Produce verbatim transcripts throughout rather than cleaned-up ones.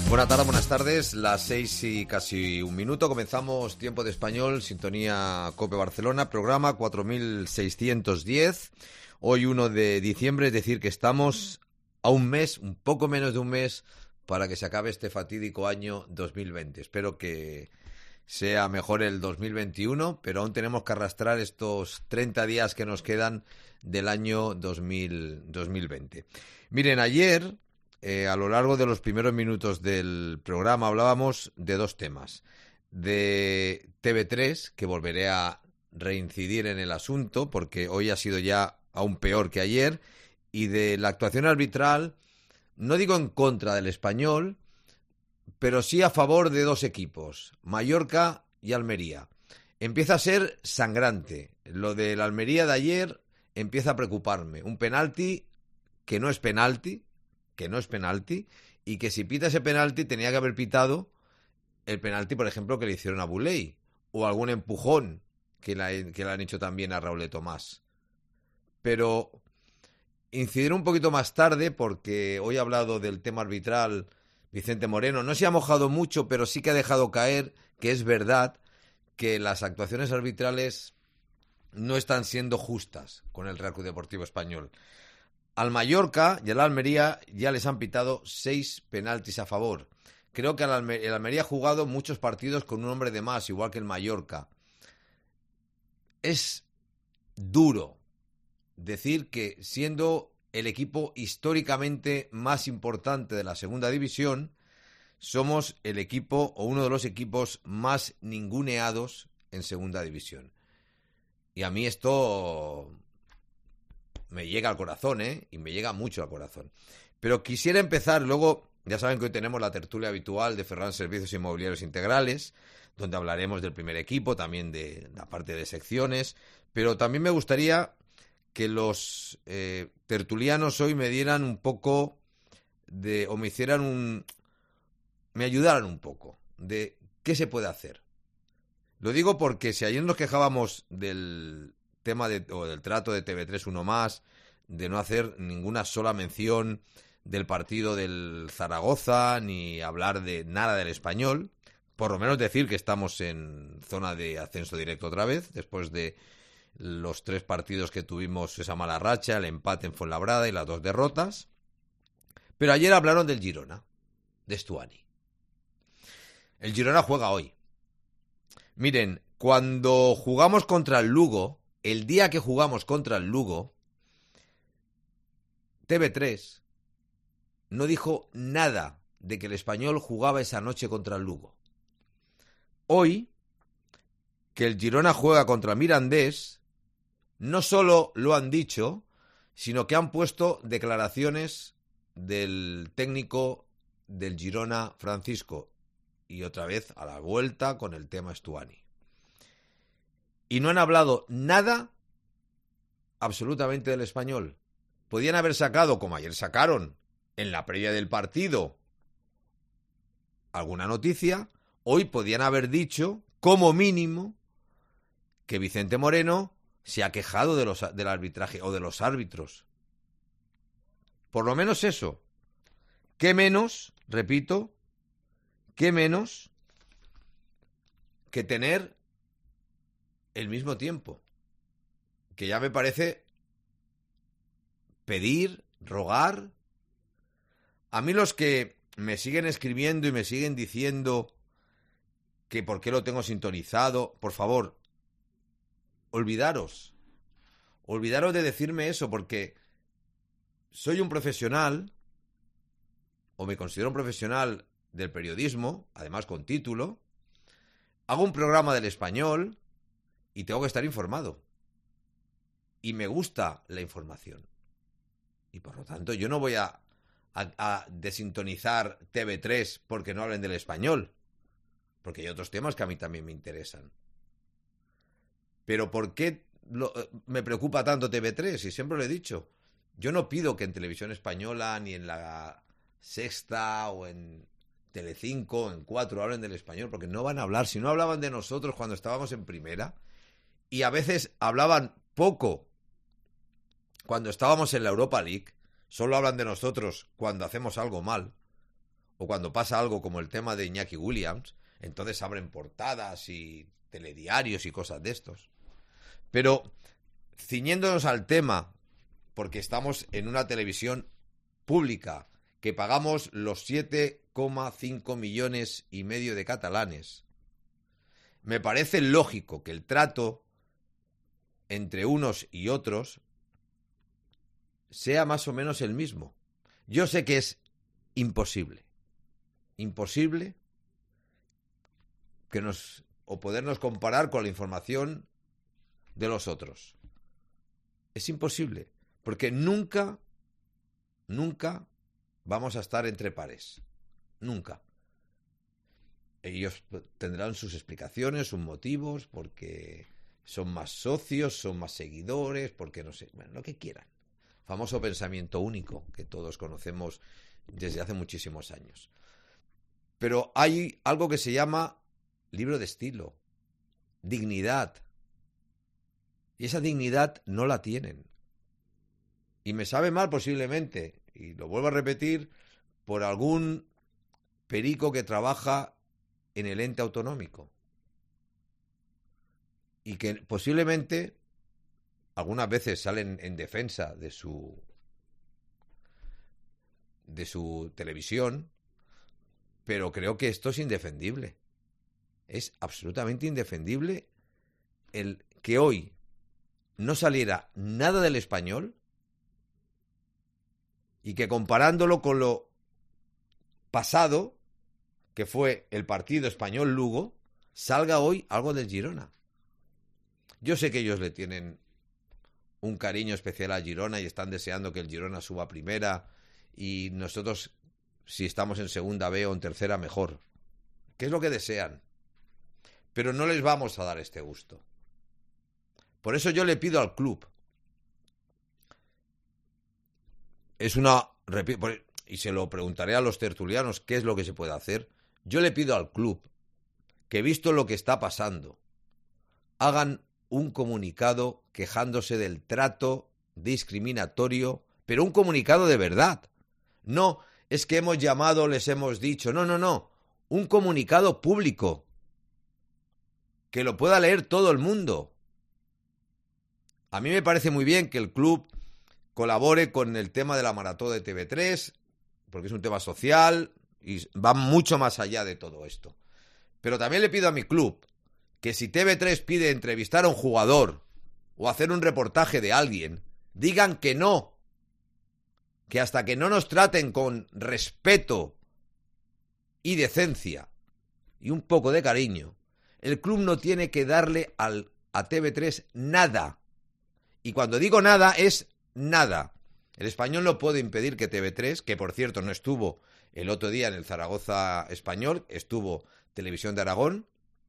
Buenas tardes, buenas tardes, las seis y casi un minuto, comenzamos Tiempo de Español, sintonía COPE Barcelona, programa cuatro mil seiscientos diez, hoy uno de diciembre, es decir que estamos a un mes, un poco menos de un mes, para que se acabe este fatídico año dos mil veinte. Espero que sea mejor el dos mil veintiuno, pero aún tenemos que arrastrar estos treinta días que nos quedan del año dos mil veinte. Miren, ayer... Eh, a lo largo de los primeros minutos del programa hablábamos de dos temas. De T V tres, que volveré a reincidir en el asunto, porque hoy ha sido ya aún peor que ayer, y de la actuación arbitral, no digo en contra del Español, pero sí a favor de dos equipos, Mallorca y Almería. Empieza a ser sangrante. Lo del Almería de ayer empieza a preocuparme. Un penalti que no es penalti, que no es penalti, y que si pita ese penalti tenía que haber pitado el penalti, por ejemplo, que le hicieron a Boulay, o algún empujón que le, que le han hecho también a Raúl de Tomás. Pero incidiré un poquito más tarde, porque hoy ha hablado del tema arbitral Vicente Moreno. No se ha mojado mucho, pero sí que ha dejado caer que es verdad que las actuaciones arbitrales no están siendo justas con el Real Club Deportivo Español. Al Mallorca y al Almería ya les han pitado seis penaltis a favor. Creo que el Almería, el Almería ha jugado muchos partidos con un hombre de más, igual que el Mallorca. Es duro decir que, siendo el equipo históricamente más importante de la segunda división, somos el equipo o uno de los equipos más ninguneados en segunda división. Y a mí esto me llega al corazón, ¿eh? Y me llega mucho al corazón. Pero quisiera empezar, luego, ya saben que hoy tenemos la tertulia habitual de Ferran Servicios Inmobiliarios Integrales, donde hablaremos del primer equipo, también de la parte de secciones, pero también me gustaría que los eh, tertulianos hoy me dieran un poco de, o me hicieran un, me ayudaran un poco de qué se puede hacer. Lo digo porque si ayer nos quejábamos del tema de, o del trato de T V tres uno más, de no hacer ninguna sola mención del partido del Zaragoza, ni hablar de nada del Español, por lo menos decir que estamos en zona de ascenso directo otra vez, después de los tres partidos que tuvimos esa mala racha, el empate en Fuenlabrada y las dos derrotas. Pero ayer hablaron del Girona, de Stuani. El Girona juega hoy. Miren, cuando jugamos contra el Lugo, el día que jugamos contra el Lugo, T V tres no dijo nada de que el Español jugaba esa noche contra el Lugo. Hoy, que el Girona juega contra Mirandés, no solo lo han dicho, sino que han puesto declaraciones del técnico del Girona, Francisco, y otra vez a la vuelta con el tema Stuani. Y no han hablado nada absolutamente del Español. Podían haber sacado, como ayer sacaron, en la previa del partido, alguna noticia. Hoy podían haber dicho, como mínimo, que Vicente Moreno se ha quejado de los, del arbitraje o de los árbitros. Por lo menos eso. ¿Qué menos, repito, qué menos que tener el mismo tiempo? Que ya me parece pedir, rogar. A mí los que me siguen escribiendo y me siguen diciendo que por qué lo tengo sintonizado, por favor, olvidaros. Olvidaros de decirme eso, porque soy un profesional, o me considero un profesional del periodismo, además con título, hago un programa del Español y tengo que estar informado. Y me gusta la información. Y por lo tanto yo no voy a, a, a desintonizar T V tres porque no hablen del Español. Porque hay otros temas que a mí también me interesan. Pero ¿por qué lo, me preocupa tanto T V tres? Y siempre lo he dicho. Yo no pido que en Televisión Española, ni en La Sexta, o en Telecinco, o en Cuatro hablen del Español, porque no van a hablar. Si no hablaban de nosotros cuando estábamos en primera, y a veces hablaban poco cuando estábamos en la Europa League, solo hablan de nosotros cuando hacemos algo mal, o cuando pasa algo como el tema de Iñaki Williams, entonces abren portadas y telediarios y cosas de estos. Pero ciñéndonos al tema, porque estamos en una televisión pública, que pagamos los siete coma cinco millones y medio de catalanes, me parece lógico que el trato entre unos y otros sea más o menos el mismo. Yo sé que es imposible, imposible que nos o podernos comparar con la información de los otros. Es imposible, porque nunca, nunca vamos a estar entre pares, nunca. Ellos tendrán sus explicaciones, sus motivos, porque son más socios, son más seguidores, porque no sé, bueno, lo que quieran. Famoso pensamiento único que todos conocemos desde hace muchísimos años. Pero hay algo que se llama libro de estilo, dignidad. Y esa dignidad no la tienen. Y me sabe mal posiblemente, y lo vuelvo a repetir, por algún perico que trabaja en el ente autonómico. Y que posiblemente algunas veces salen en defensa de su de su televisión, pero creo que esto es indefendible. Es absolutamente indefendible el que hoy no saliera nada del Español y que comparándolo con lo pasado, que fue el partido Español-Lugo, salga hoy algo del Girona. Yo sé que ellos le tienen un cariño especial a Girona y están deseando que el Girona suba a primera y nosotros, si estamos en segunda B o en tercera, mejor. ¿Qué es lo que desean? Pero no les vamos a dar este gusto. Por eso yo le pido al club. Es una... Y se lo preguntaré a los tertulianos qué es lo que se puede hacer. Yo le pido al club que, visto lo que está pasando, hagan un comunicado quejándose del trato discriminatorio, pero un comunicado de verdad. No, es que hemos llamado, les hemos dicho. No, no, no. Un comunicado público. Que lo pueda leer todo el mundo. A mí me parece muy bien que el club colabore con el tema de la maratón de T V tres, porque es un tema social y va mucho más allá de todo esto. Pero también le pido a mi club que si T V tres pide entrevistar a un jugador o hacer un reportaje de alguien, digan que no. Que hasta que no nos traten con respeto y decencia y un poco de cariño, el club no tiene que darle al, a T V tres nada. Y cuando digo nada, es nada. El Español no puede impedir que T V tres, que por cierto no estuvo el otro día en el Zaragoza Español, estuvo Televisión de Aragón.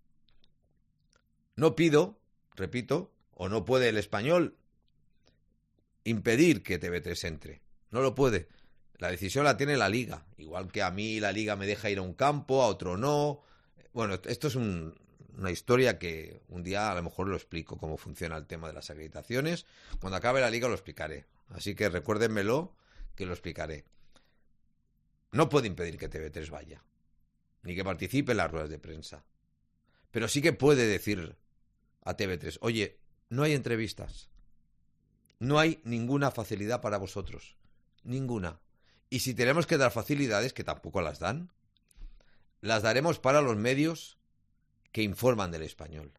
No pido, repito, o no puede el Español impedir que T V tres entre. No lo puede. La decisión la tiene la Liga. Igual que a mí la Liga me deja ir a un campo, a otro no. Bueno, esto es un... una historia que un día a lo mejor lo explico, cómo funciona el tema de las acreditaciones. Cuando acabe la liga lo explicaré. Así que recuérdenmelo, que lo explicaré. No puede impedir que T V tres vaya, ni que participe en las ruedas de prensa. Pero sí que puede decir a T V tres, oye, no hay entrevistas. No hay ninguna facilidad para vosotros. Ninguna. Y si tenemos que dar facilidades, que tampoco las dan, las daremos para los medios que informan del Español.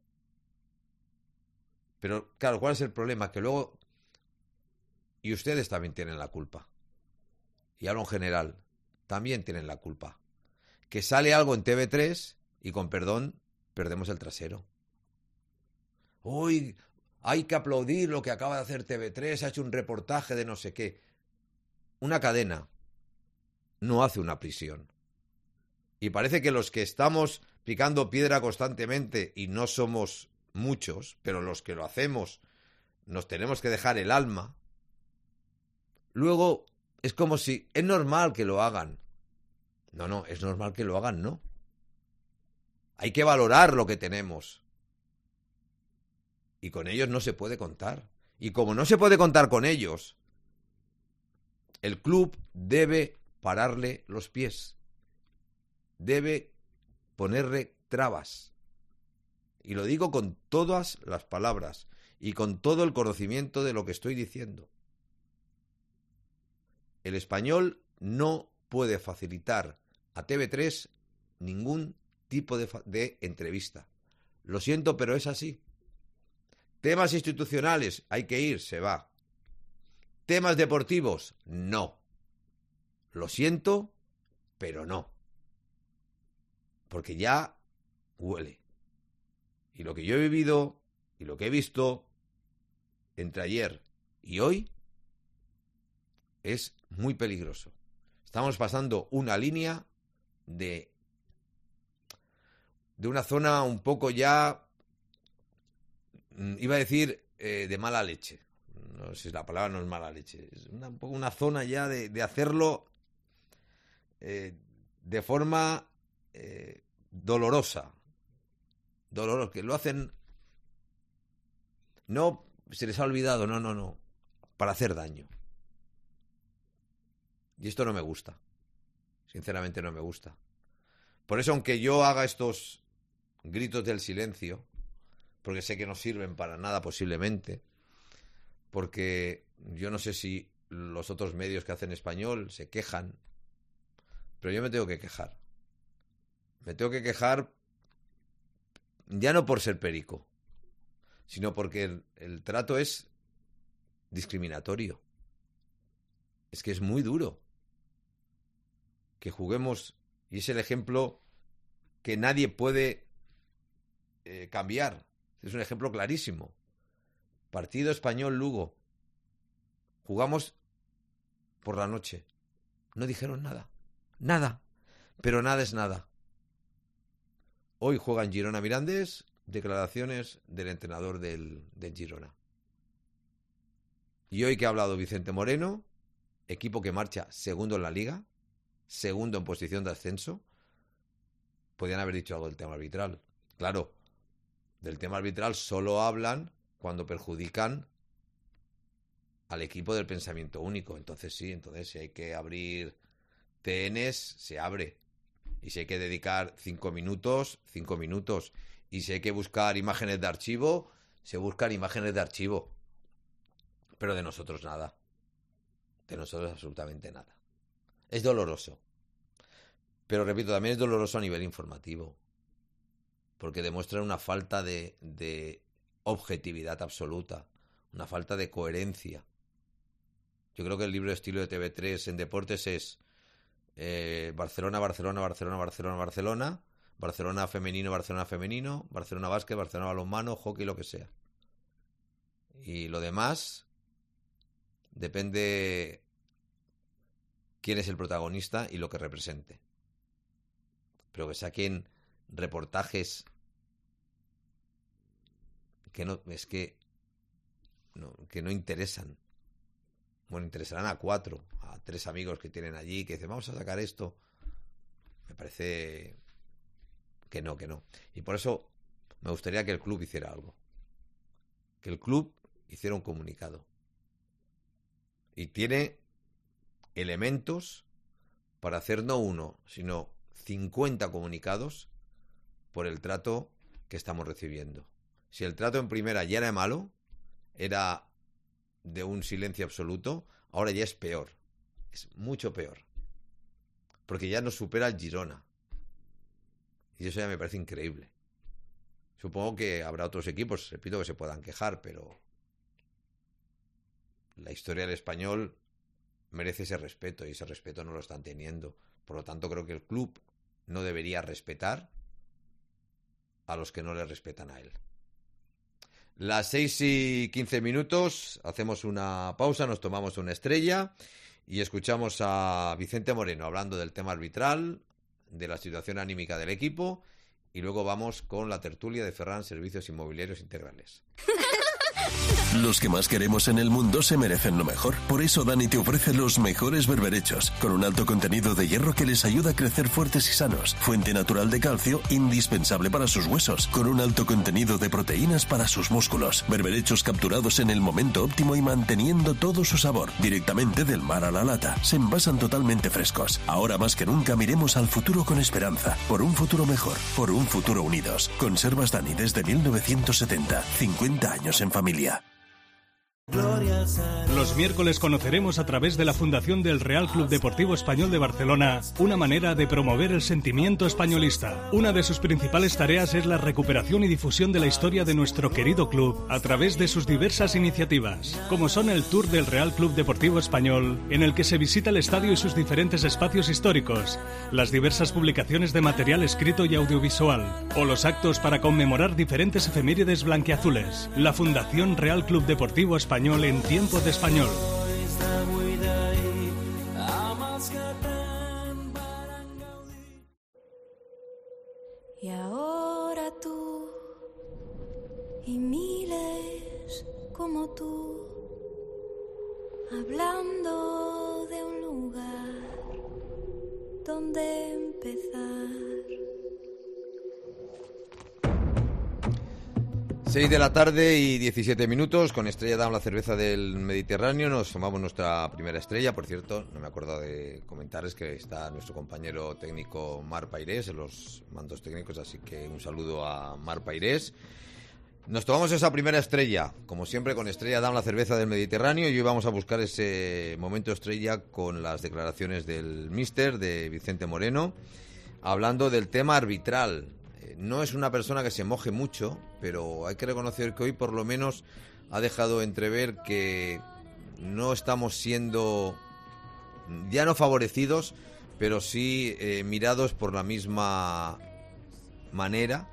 Pero, claro, ¿cuál es el problema? Que luego... Y ustedes también tienen la culpa. Y hablo en general. También tienen la culpa. Que sale algo en T V tres y, con perdón, perdemos el trasero. Uy, hay que aplaudir lo que acaba de hacer T V tres. Ha hecho un reportaje de no sé qué. Una cadena no hace una prisión. Y parece que los que estamos picando piedra constantemente, y no somos muchos, pero los que lo hacemos nos tenemos que dejar el alma, luego es como si es normal que lo hagan. No, no, es normal que lo hagan, no. Hay que valorar lo que tenemos. Y con ellos no se puede contar. Y como no se puede contar con ellos, el club debe pararle los pies debe ponerle trabas. Y lo digo con todas las palabras y con todo el conocimiento de lo que estoy diciendo. El Español no puede facilitar a T V tres ningún tipo de, de entrevista. Lo siento, pero es así. Temas institucionales, hay que ir, se va. Temas deportivos, no. Lo siento, pero no. Porque ya huele. Y lo que yo he vivido y lo que he visto entre ayer y hoy es muy peligroso. Estamos pasando una línea de, de una zona un poco ya, iba a decir, eh, de mala leche. No sé si la palabra no es mala leche. Es una, un poco una zona ya de, de hacerlo eh, de forma eh, dolorosa. Doloroso, que lo hacen, no se les ha olvidado, no, no, no, para hacer daño. Y esto no me gusta, sinceramente no me gusta. Por eso, aunque yo haga estos gritos del silencio, porque sé que no sirven para nada posiblemente, porque yo no sé si los otros medios que hacen español se quejan, pero yo me tengo que quejar. Me tengo que quejar ya no por ser perico, sino porque el, el trato es discriminatorio. Es que es muy duro que juguemos, y es el ejemplo que nadie puede eh, cambiar. Es un ejemplo clarísimo. Partido Español-Lugo. Jugamos por la noche. No dijeron nada. Nada. Pero nada es nada. Hoy juegan Girona-Mirandés, declaraciones del entrenador del, del Girona. Y hoy que ha hablado Vicente Moreno, equipo que marcha segundo en la Liga, segundo en posición de ascenso, podían haber dicho algo del tema arbitral. Claro, del tema arbitral solo hablan cuando perjudican al equipo del pensamiento único. Entonces sí, entonces si hay que abrir T Ns, se abre. Y si hay que dedicar cinco minutos, cinco minutos. Y si hay que buscar imágenes de archivo, se buscan imágenes de archivo. Pero de nosotros nada. De nosotros absolutamente nada. Es doloroso. Pero repito, también es doloroso a nivel informativo. Porque demuestra una falta de, de objetividad absoluta. Una falta de coherencia. Yo creo que el libro de estilo de T V tres en deportes es Eh, Barcelona, Barcelona, Barcelona, Barcelona, Barcelona, Barcelona femenino, Barcelona femenino, Barcelona básquet, Barcelona balonmano, hockey, lo que sea. Y lo demás depende quién es el protagonista y lo que represente. Pero que saquen reportajes que no, es que no, que no interesan. Bueno, interesarán a cuatro, a tres amigos que tienen allí, que dicen, vamos a sacar esto. Me parece que no, que no. Y por eso me gustaría que el club hiciera algo. Que el club hiciera un comunicado. Y tiene elementos para hacer no uno, sino cincuenta comunicados por el trato que estamos recibiendo. Si el trato en primera ya era malo, era de un silencio absoluto, ahora ya es peor. Es mucho peor. Porque ya nos supera el Girona. Y eso ya me parece increíble. Supongo que habrá otros equipos, repito, que se puedan quejar, pero la historia del Español merece ese respeto y ese respeto no lo están teniendo. Por lo tanto, creo que el club no debería respetar a los que no le respetan a él. Las seis y quince minutos, hacemos una pausa, nos tomamos una estrella y escuchamos a Vicente Moreno hablando del tema arbitral, de la situación anímica del equipo y luego vamos con la tertulia de Ferran Servicios Inmobiliarios Integrales. Los que más queremos en el mundo se merecen lo mejor. Por eso Dani te ofrece los mejores berberechos, con un alto contenido de hierro que les ayuda a crecer fuertes y sanos. Fuente natural de calcio, indispensable para sus huesos, con un alto contenido de proteínas para sus músculos. Berberechos capturados en el momento óptimo y manteniendo todo su sabor, directamente del mar a la lata. Se envasan totalmente frescos. Ahora más que nunca miremos al futuro con esperanza. Por un futuro mejor, por un futuro unidos. Conservas Dani desde mil novecientos setenta. cincuenta años en familia. Los miércoles conoceremos a través de la Fundación del Real Club Deportivo Español de Barcelona una manera de promover el sentimiento españolista. Una de sus principales tareas es la recuperación y difusión de la historia de nuestro querido club a través de sus diversas iniciativas, como son el Tour del Real Club Deportivo Español, en el que se visita el estadio y sus diferentes espacios históricos, las diversas publicaciones de material escrito y audiovisual, o los actos para conmemorar diferentes efemérides blanquiazules. La Fundación Real Club Deportivo Español en tiempo de español. Y ahora tú y miles como tú, hablando de un lugar donde empezar. seis de la tarde y diecisiete minutos, con Estrella Damm, la cerveza del Mediterráneo. Nos tomamos nuestra primera estrella. Por cierto, no me acuerdo de comentarles que está nuestro compañero técnico Marc Pairés en los mandos técnicos, así que un saludo a Marc Pairés. Nos tomamos esa primera estrella, como siempre, con Estrella Damm, la cerveza del Mediterráneo, y hoy vamos a buscar ese momento estrella con las declaraciones del míster, de Vicente Moreno, hablando del tema arbitral. No es una persona que se moje mucho, pero hay que reconocer que hoy por lo menos ha dejado entrever que no estamos siendo ya no favorecidos, pero sí eh, mirados por la misma manera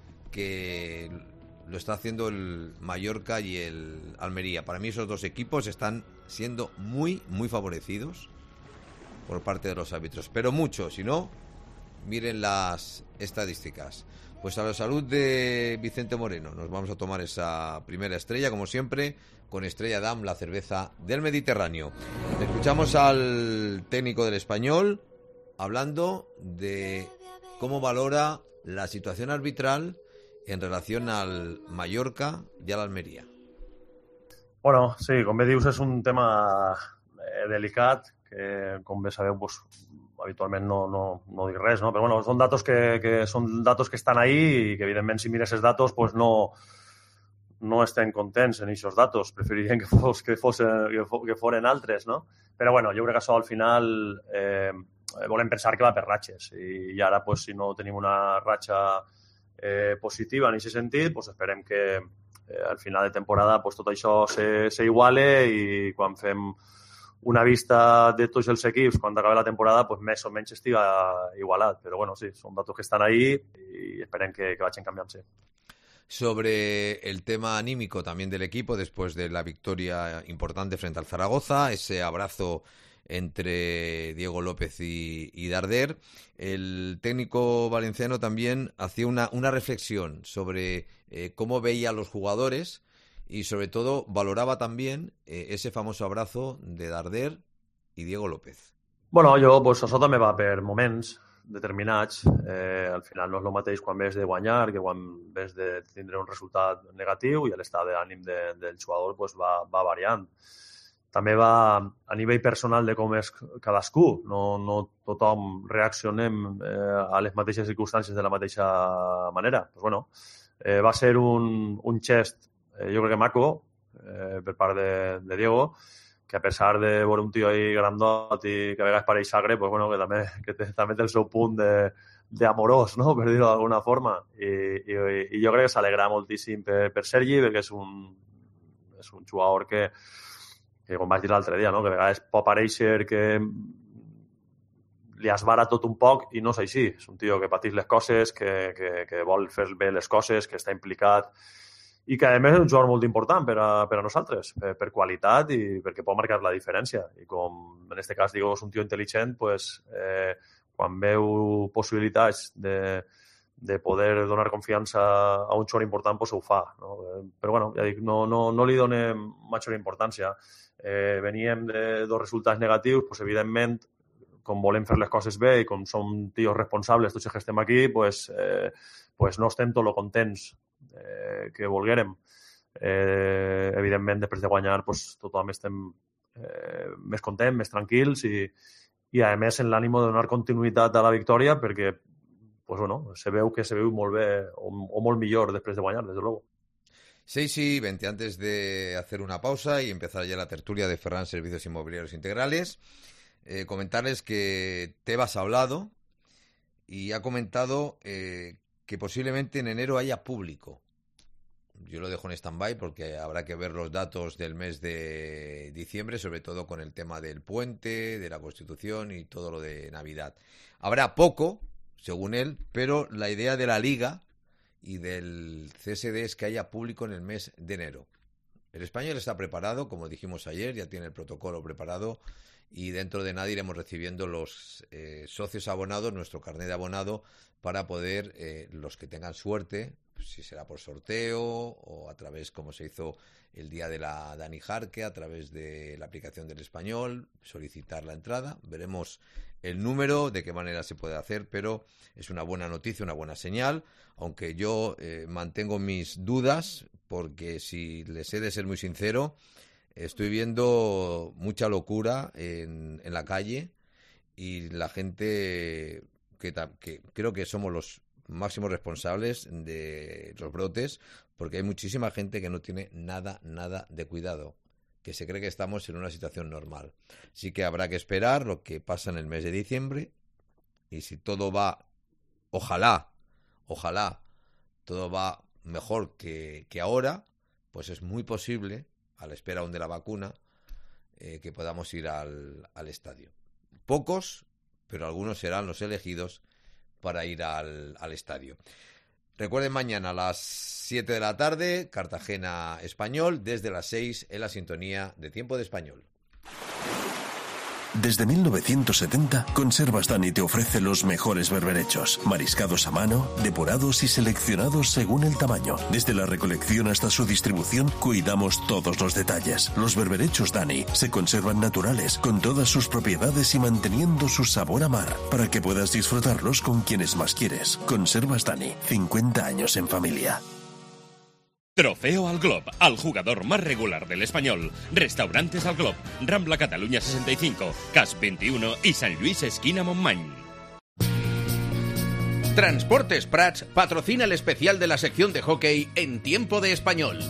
que lo está haciendo el Mallorca y el Almería. Para mí esos dos equipos están siendo muy, muy favorecidos por parte de los árbitros, pero mucho, si no, miren las estadísticas. Pues a la salud de Vicente Moreno nos vamos a tomar esa primera estrella, como siempre, con Estrella Damm, la cerveza del Mediterráneo. Escuchamos al técnico del Español hablando de cómo valora la situación arbitral en relación al Mallorca y al Almería. Bueno, sí, com bé dius, és un tema eh, delicat, que com bé sabeu, pues, habitualment no, no, no dic res, no? Però bueno, són datos que, que, són datos que estan ahí i que evidentment si mires els datos pues no, no estem contents en aquests datos. Preferiríem que, fos, que, fos, que, fos, que foren altres, no? Però bueno, jo crec que això al final eh, volem pensar que va per ratxes i, i ara pues, si no tenim una ratxa eh, positiva en aquest sentit, pues esperem que eh, al final de temporada pues, tot això s'iguale i quan fem una vista de tots els equips quan acabi la temporada, pues més o menys estiga igualat. Però bueno, sí, són datos que estan ahí i esperem que, que vagin canviant-se. Sobre el tema anímico también del equipo después de la victoria importante frente al Zaragoza, ese abrazo entre Diego López y, y Darder, el técnico valenciano también hacía una, una reflexión sobre eh, cómo veía a los jugadores y sobre todo valoraba también eh, ese famoso abrazo de Darder y Diego López. Bueno, jo, pues, això també va per moments determinats. Eh, al final no és el mateix quan ves de guanyar que quan ves de tindre un resultat negatiu i l'estat d'ànim de, del jugador pues, va, va variant. També va a nivell personal de com és cadascú. No, no tothom reaccionem eh, a les mateixes circumstàncies de la mateixa manera. Pues, bueno, eh, va ser un, un gest Eh, jo crec que maco, eh, per part de, de Diego, que a pesar de veure un tio ahí grandot i que a vegades pareix sagre, pues bueno, que també, que té, també té el seu punt de, de amorós, no? Per dir-ho d'alguna forma. I, i, i jo crec que s'alegra moltíssim per, per Sergi, perquè és un, és un jugador que, que com vaig dir l'altre dia, no? Que a vegades pot pareixer que li esbara tot un poc i no és així. És un tio que pateix les coses, que, que, que vol fer bé les coses, que està implicat i que, a més, és un jugador molt important per a, per a nosaltres, per, per qualitat i perquè pot marcar la diferència. I com, en aquest cas, digo, és un tio intel·ligent, pues, eh, quan veu possibilitats de, de poder donar confiança a un jugador important, pues ho fa. No? Però bueno, ja dic, no, no, no li donem major importància. Eh, veníem de dos resultats negatius, pues evidentment, com volem fer les coses bé i com som tios responsables, tots els que estem aquí, pues, eh, pues no estem tot lo contents eh, que volguérem. Eh, evidentment, després de guanyar, pues, tothom estem eh, més contents, més tranquils i, i a més, en l'ànimo de donar continuïtat a la victòria perquè pues bueno, se veu que se veu molt bé o, o molt millor després de guanyar, desde luego. seis y veinte, antes de hacer una pausa y empezar ya la tertulia de Ferran Servicios Inmobiliarios Integrales, eh, comentarles que Tebas ha hablado y ha comentado eh, que posiblemente en enero haya público. Yo lo dejo en stand-by porque habrá que ver los datos del mes de diciembre, sobre todo con el tema del puente, de la Constitución y todo lo de Navidad. Habrá poco, según él, pero la idea de la Liga y del C S D es que haya público en el mes de enero. El español está preparado, como dijimos ayer, ya tiene el protocolo preparado y dentro de nada iremos recibiendo los eh, socios abonados, nuestro carnet de abonado, para poder, eh, los que tengan suerte, si será por sorteo o a través, como se hizo el día de la Dani Jarque, a través de la aplicación del español, solicitar la entrada. Veremos el número, de qué manera se puede hacer, pero es una buena noticia, una buena señal, aunque yo eh, mantengo mis dudas, porque si les he de ser muy sincero, estoy viendo mucha locura en, en la calle y la gente que, que creo que somos los máximos responsables de los brotes, porque hay muchísima gente que no tiene nada, nada de cuidado, que se cree que estamos en una situación normal. Así que habrá que esperar lo que pasa en el mes de diciembre y si todo va, ojalá, ojalá, todo va mejor que, que ahora, pues es muy posible, a la espera aún de la vacuna, eh, que podamos ir al, al estadio. Pocos, pero algunos serán los elegidos para ir al, al estadio. Recuerden, mañana a las siete de la tarde, Cartagena Español, desde las seis en la sintonía de Tiempo de Español. Desde mil novecientos setenta, Conservas Dani te ofrece los mejores berberechos, mariscados a mano, depurados y seleccionados según el tamaño. Desde la recolección hasta su distribución, cuidamos todos los detalles. Los berberechos Dani se conservan naturales, con todas sus propiedades y manteniendo su sabor a mar, para que puedas disfrutarlos con quienes más quieres. Conservas Dani, cincuenta años en familia. Trofeo al Glob, al jugador más regular del Español. Restaurantes al Glob, Rambla Cataluña sesenta y cinco, Cas veintiuno y San Luis esquina Montmany. Transportes Prats patrocina el especial de la sección de hockey en Tiempo de Español.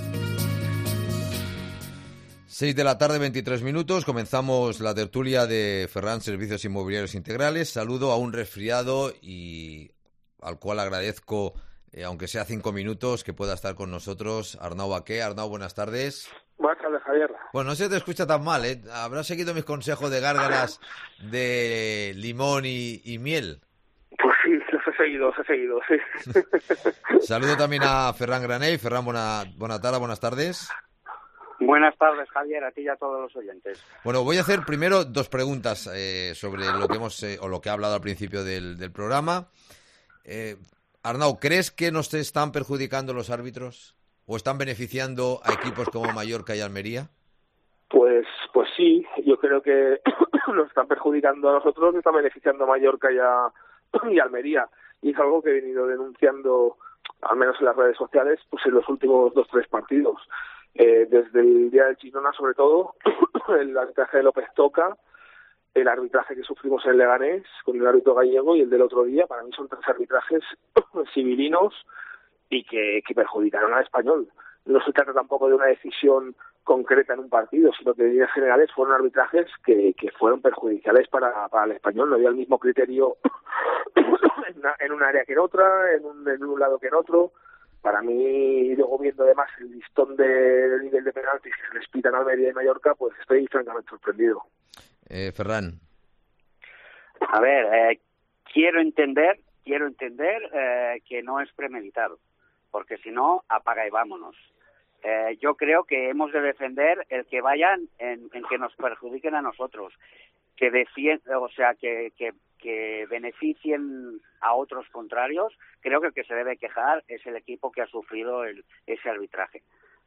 seis de la tarde, veintitrés minutos, comenzamos la tertulia de Ferran Servicios Inmobiliarios Integrales. Saludo a un resfriado y al cual agradezco, Eh, aunque sea cinco minutos, que pueda estar con nosotros Arnau Baqué. Arnau, buenas tardes. Buenas tardes, Javier. Bueno, no se te escucha tan mal, ¿eh? ¿Habrás seguido mis consejos de gárgaras de limón y, y miel? Pues sí, los he seguido, los he seguido, sí. Saludo también a Ferran Granell. Ferran, buena, buena tarde, buenas tardes. Buenas tardes, Javier, a ti y a todos los oyentes. Bueno, voy a hacer primero dos preguntas eh, sobre lo que hemos eh, o lo que he hablado al principio del, del programa. Eh, Arnau, ¿crees que nos están perjudicando los árbitros o están beneficiando a equipos como Mallorca y Almería? Pues pues sí, yo creo que nos están perjudicando a nosotros, nos están beneficiando a Mallorca y a, y a Almería. Y es algo que he venido denunciando, al menos en las redes sociales, pues en los últimos dos tres partidos. Eh, desde el día del Girona, sobre todo, el arbitraje de López Toca, el arbitraje que sufrimos en Leganés con el árbitro gallego y el del otro día, para mí son tres arbitrajes civilinos y que, que perjudicaron al Español. No se trata tampoco de una decisión concreta en un partido, sino que en líneas generales fueron arbitrajes que, que fueron perjudiciales para, para el Español. No había el mismo criterio en, una, en un área que en otra, en un, en un lado que en otro. Para mí, luego viendo además el listón de, del nivel de penaltis que se les pitan a Almería y Mallorca, pues estoy francamente sorprendido. Eh, Ferran. A ver, eh, quiero entender, quiero entender eh, que no es premeditado, porque si no, apaga y vámonos. Eh, yo creo que hemos de defender el que vayan en, en que nos perjudiquen a nosotros, que defienden, o sea, que, que que beneficien a otros contrarios, creo que el que se debe quejar es el equipo que ha sufrido el, ese arbitraje.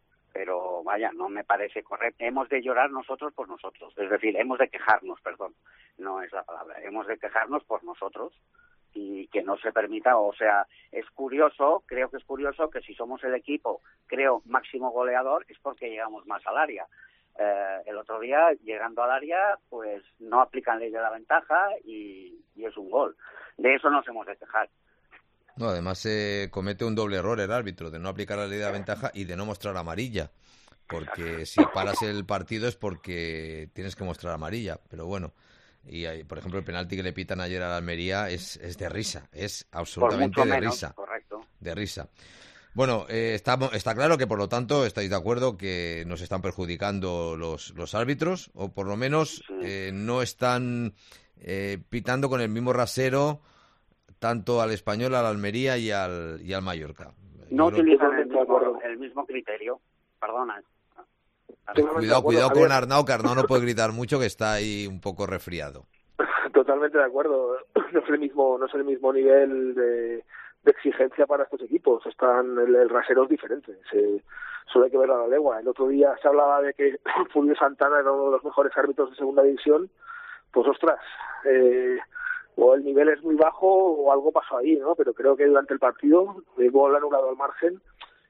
Pero vaya, no me parece correcto. Hemos de llorar nosotros por nosotros, es decir, hemos de quejarnos, perdón, no es la palabra, hemos de quejarnos por nosotros y que no se permita, o sea, es curioso, creo que es curioso que si somos el equipo, creo, máximo goleador, es porque llegamos más al área. Eh, el otro día, llegando al área, pues no aplican ley de la ventaja y, y es un gol. De eso nos hemos de quejar. No, además se eh, comete un doble error el árbitro, de no aplicar la ley de la ventaja y de no mostrar amarilla, porque si paras el partido es porque tienes que mostrar amarilla, pero bueno, y hay, por ejemplo el penalti que le pitan ayer a la Almería es, es de risa, es absolutamente por mucho de menos, risa, correcto. de risa. Bueno, eh, está, está claro que por lo tanto estáis de acuerdo que nos están perjudicando los, los árbitros, o por lo menos Sí. eh, no están eh, pitando con el mismo rasero tanto al Español, al Almería y al, y al Mallorca. No Yo creo- utilizan el mismo, el mismo criterio, perdona. Cuidado, cuidado con Arnau, que Arnau no puede gritar mucho, que está ahí un poco resfriado. Totalmente de acuerdo. No es el mismo, no es el mismo nivel de, de exigencia para estos equipos. Están el, el rasero es diferente. Se, solo hay que ver a la legua. El otro día se hablaba de que Fulvio Santana era uno de los mejores árbitros de segunda división. Pues ostras, eh, o el nivel es muy bajo o algo pasó ahí, ¿no? Pero creo que durante el partido, el gol anulado al margen,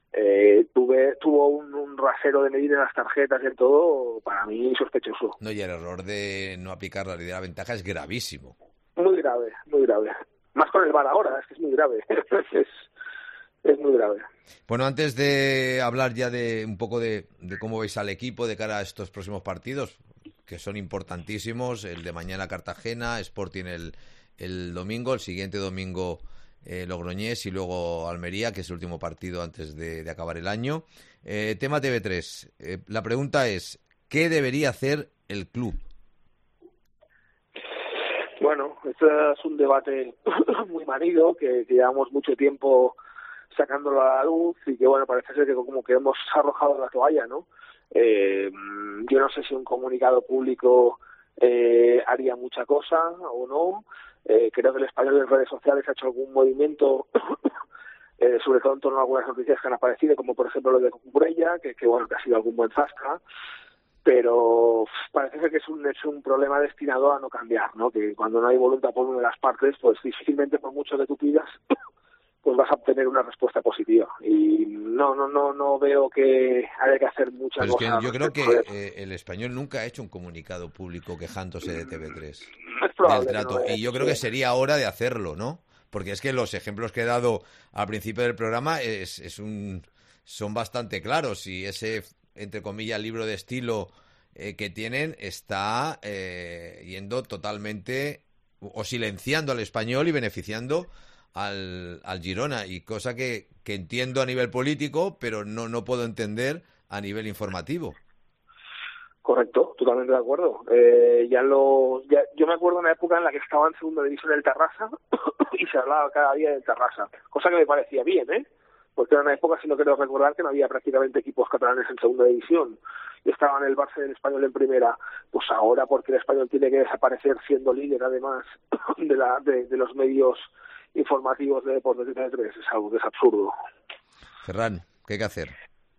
eh, tuve, tuvo un, un rasero de medida en las tarjetas y en todo, para mí sospechoso. No, y el error de no aplicar la ley de la ventaja es gravísimo. Muy grave, muy grave. Más con el V A R ahora, es que es muy grave. es, es muy grave. Bueno, antes de hablar ya de un poco de, de cómo veis al equipo de cara a estos próximos partidos, que son importantísimos, el de mañana Cartagena, Sporting el, el domingo, el siguiente domingo eh, Logroñés y luego Almería, que es el último partido antes de, de acabar el año. Eh, tema T V tres, eh, la pregunta es, ¿qué debería hacer el club? Bueno, este es un debate muy manido, que, que llevamos mucho tiempo sacándolo a la luz y que, bueno, parece ser que como que hemos arrojado la toalla, ¿no? Eh, yo no sé si un comunicado público eh, haría mucha cosa o no. Eh, creo que el Español en redes sociales ha hecho algún movimiento, eh, sobre todo en torno a algunas noticias que han aparecido, como por ejemplo lo de Cucurella, que, que bueno, que ha sido algún buen zasca, pero parece ser que es un, es un problema destinado a no cambiar, ¿no? Que cuando no hay voluntad por una de las partes, pues difícilmente, por mucho que tú pidas, pues vas a obtener una respuesta positiva. Y no no no no veo que haya que hacer mucha Pero es cosa. que yo creo que eh, el Español nunca ha hecho un comunicado público quejándose de T V tres, es probable del trato, que no, y yo creo que sería hora de hacerlo, ¿no? Porque es que los ejemplos que he dado al principio del programa es, es un, son bastante claros, y ese, entre comillas, libro de estilo eh, que tienen está eh, yendo totalmente o silenciando al Español y beneficiando al, al Girona, y cosa que, que entiendo a nivel político, pero no, no puedo entender a nivel informativo. Correcto, totalmente de acuerdo. Eh, ya lo, ya, yo me acuerdo de una época en la que estaba en segunda división el Tarrasa y se hablaba cada día del Tarrasa, cosa que me parecía bien, ¿eh? Porque era una época, si no quiero recordar, que no había prácticamente equipos catalanes en segunda división y estaban el Barça y el Español en primera. Pues ahora, porque el Español tiene que desaparecer siendo líder, además de, la, de, de los medios informativos de Deportes de T V tres, es algo que es absurdo. Ferran, ¿qué hay que hacer?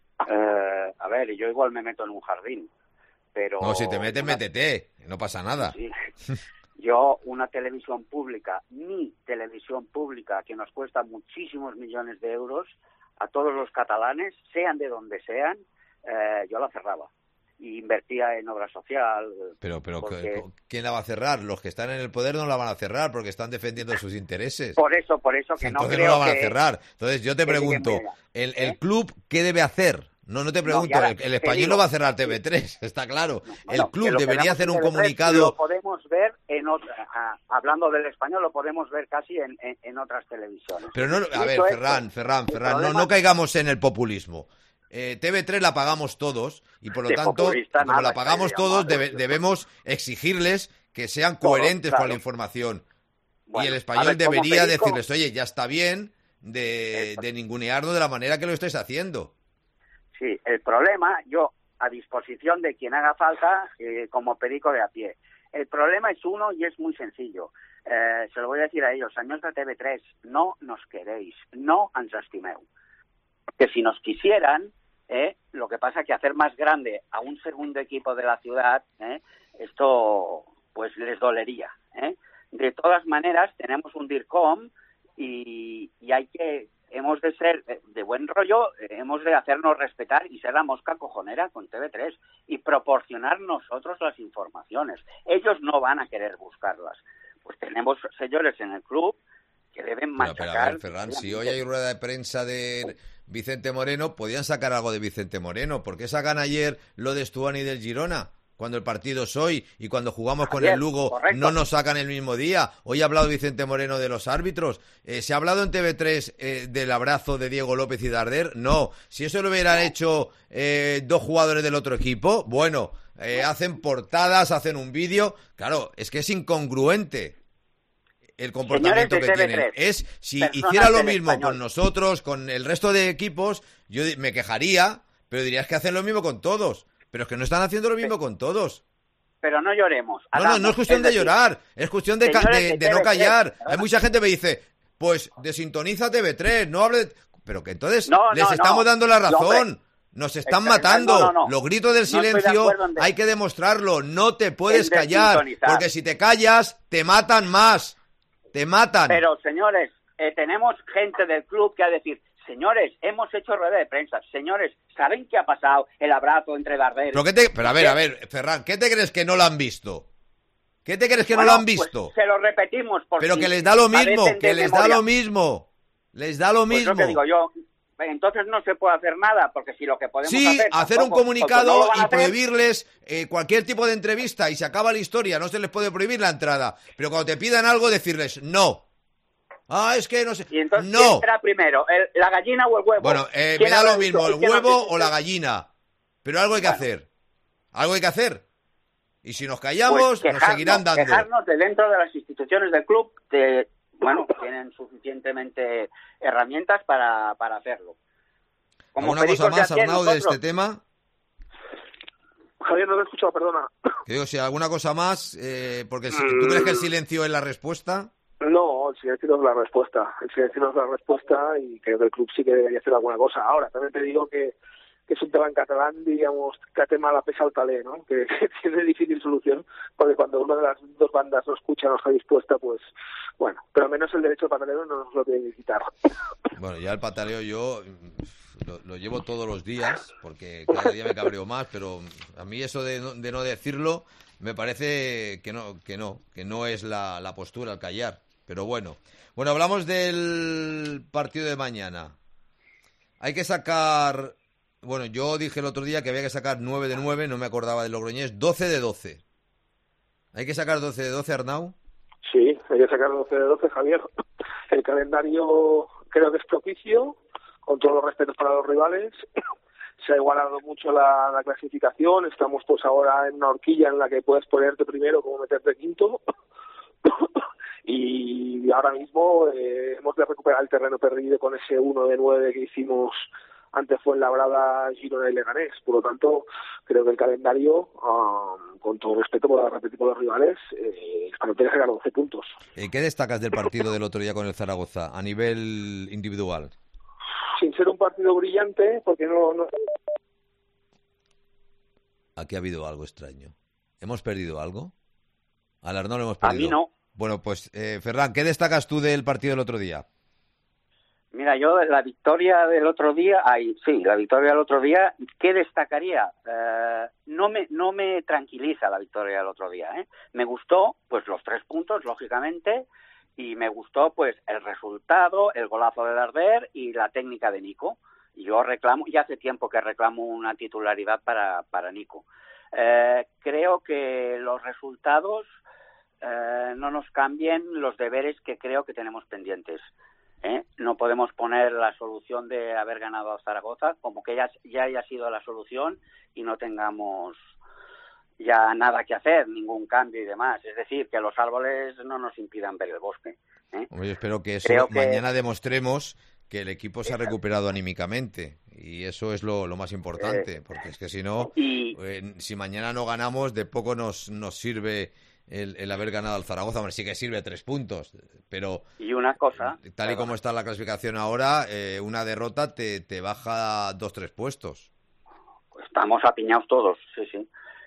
Eh, a ver, yo igual me meto en un jardín, pero... No, si te metes, una... métete, no pasa nada. Sí. Yo, una televisión pública, mi televisión pública, que nos cuesta muchísimos millones de euros, a todos los catalanes, sean de donde sean, eh, yo la cerraba. Y invertía en obra social. Pero, pero porque... ¿quién la va a cerrar? Los que están en el poder no la van a cerrar porque están defendiendo sus intereses. Por eso, por eso que Entonces no creo no la van que... a cerrar. Entonces yo te pregunto, ¿el, ¿eh? el club qué debe hacer? No, no te pregunto, no, ahora, el, el español digo, no va a cerrar T V tres, está claro. No, el club no, debería hacer un comunicado... Lo podemos ver en otra, a, hablando del español, lo podemos ver casi en, en, en otras televisiones. Pero no, a ver, Ferran, Ferran, Ferran, no, no caigamos en el populismo. Eh, T V tres la pagamos todos y por lo de tanto, como nada, la pagamos todos, debe, debemos exigirles que sean coherentes claro. con la información. Bueno, y el español ver, debería perico... decirles, oye, ya está bien de, de ningunearnos de la manera que lo estáis haciendo. Sí, el problema, yo a disposición de quien haga falta, eh, como perico de a pie. El problema es uno y es muy sencillo. eh, se lo voy a decir a ellos, senyors de T V tres, no nos queréis, no ens estimeu. Que si nos quisieran, eh, lo que pasa que hacer más grande a un segundo equipo de la ciudad, eh, esto pues les dolería. Eh. De todas maneras, tenemos un DIRCOM y, y hay que, hemos de ser de buen rollo, hemos de hacernos respetar y ser la mosca cojonera con T V tres y proporcionar nosotros las informaciones. Ellos no van a querer buscarlas. Pues tenemos señores en el club que deben machacar... Pero, pero a ver, Ferran, si hoy hay rueda de prensa de Vicente Moreno, podían sacar algo de Vicente Moreno. ¿Por qué sacan ayer lo de Stuani y del Girona? Cuando el partido es hoy y cuando jugamos con Ayer, el Lugo correcto. no nos sacan el mismo día. Hoy ha hablado Vicente Moreno de los árbitros. Eh, ¿Se ha hablado en T V tres eh, del abrazo de Diego López y Darder? No. Si eso lo hubieran hecho eh, dos jugadores del otro equipo, bueno, eh, hacen portadas, hacen un vídeo. Claro, es que es incongruente el comportamiento que tienen. Es, si hiciera lo mismo con nosotros, con el resto de equipos, yo me quejaría, pero dirías que hacen lo mismo con todos. Pero es que no están haciendo lo mismo con todos. Pero no lloremos. No, no, no es cuestión de llorar, es cuestión de, de, de no callar. Hay mucha gente que me dice, pues desintoniza T V tres, no hable... Pero que entonces no, les no, estamos no. dando la razón. No, Nos están Exacto, matando. no, no, no. Los gritos del silencio no de... hay que demostrarlo. No te puedes callar, porque si te callas, te matan más. Te matan. Pero, señores, eh, tenemos gente del club que ha de decir... Señores, hemos hecho rueda de prensa. Señores, ¿saben qué ha pasado? El abrazo entre Darder. Pero, ¿qué te... Pero a ver, a ver, Ferran, ¿qué te crees que no lo han visto? ¿Qué te crees que bueno, no lo han visto? Pues se lo repetimos. Por Pero si que les da lo mismo, que les memoria. da lo mismo. Les da lo pues mismo. Lo que digo yo, entonces no se puede hacer nada, porque si lo que podemos sí, hacer... Sí, hacer tampoco, un comunicado no y prohibirles eh, cualquier tipo de entrevista y se acaba la historia, no se les puede prohibir la entrada. Pero cuando te pidan algo, decirles no. Ah, es que no sé. Y entonces, no. ¿quién será primero? ¿El, ¿La gallina o el huevo? Bueno, eh, me da lo mismo, el huevo o la gallina. Pero algo hay que bueno. hacer. Algo hay que hacer. Y si nos callamos, pues quejarnos, nos seguirán dando. Quejarnos de dentro de las instituciones del club, de, bueno, tienen suficientemente herramientas para, para hacerlo. Como ¿Alguna cosa más, Arnau, de este tema? Javier, no lo he escuchado, perdona. Que digo, si alguna cosa más, eh, porque si, ¿tú crees que el silencio es la respuesta? No, el silencio no es la respuesta. El silencio no es la respuesta y creo que el club sí que debería hacer alguna cosa. Ahora, también te digo que, que es un tema en catalán, digamos, que tema la pesa al talé, ¿no? Que, que tiene difícil solución, porque cuando una de las dos bandas lo escucha, no está dispuesta, pues, bueno, pero al menos el derecho al pataleo no nos lo tiene que quitar. Bueno, ya el pataleo yo lo, lo llevo todos los días, porque cada día me cabreo más, pero a mí eso de no, de no decirlo me parece que no, que no, que no es la, la postura, el callar. Pero bueno, bueno, hablamos del partido de mañana. Hay que sacar, bueno, yo dije el otro día que había que sacar nueve de nueve, no me acordaba del Logroñés, doce de doce. ¿Hay que sacar doce de doce, Arnau? Sí, hay que sacar doce de doce, Javier. El calendario creo que es propicio, con todos los respetos para los rivales. Se ha igualado mucho la, la clasificación, estamos pues ahora en una horquilla en la que puedes ponerte primero como meterte quinto. Y ahora mismo eh, hemos de recuperar el terreno perdido con ese uno de nueve que hicimos ante Fuenlabrada, Girona y Leganés. Por lo tanto, creo que el calendario, um, con todo respeto por repetir por los rivales, eh, tiene que sacar doce puntos. ¿Qué destacas del partido del otro día con el Zaragoza a nivel individual? Sin ser un partido brillante, porque no... no... Aquí ha habido algo extraño. ¿Hemos perdido algo? Al Arnau lo hemos perdido. A mí no. Bueno, pues, eh, Ferran, ¿qué destacas tú del partido del otro día? Mira, yo la victoria del otro día, ay, sí, la victoria del otro día, ¿qué destacaría? Eh, no me no me tranquiliza la victoria del otro día, ¿eh? Me gustó, pues, los tres puntos, lógicamente, y me gustó, pues, el resultado, el golazo de Darder y la técnica de Nico. Yo reclamo, ya hace tiempo que reclamo una titularidad para, para Nico. Eh, creo que los resultados... Eh, no nos cambien los deberes que creo que tenemos pendientes. ¿eh? No podemos poner la solución de haber ganado a Zaragoza como que ya, ya haya sido la solución y no tengamos ya nada que hacer, ningún cambio y demás. Es decir, que los árboles no nos impidan ver el bosque. ¿eh? Hombre, yo espero que eso creo mañana que... demostremos que el equipo se ha recuperado anímicamente y eso es lo, lo más importante, porque es que si no, y... eh, si mañana no ganamos, de poco nos, nos sirve el, el haber ganado al Zaragoza. Hombre, sí que sirve tres puntos, pero... Y una cosa... Tal y como está la clasificación ahora, eh, una derrota te, te baja dos, tres puestos. Estamos apiñados todos, sí, sí.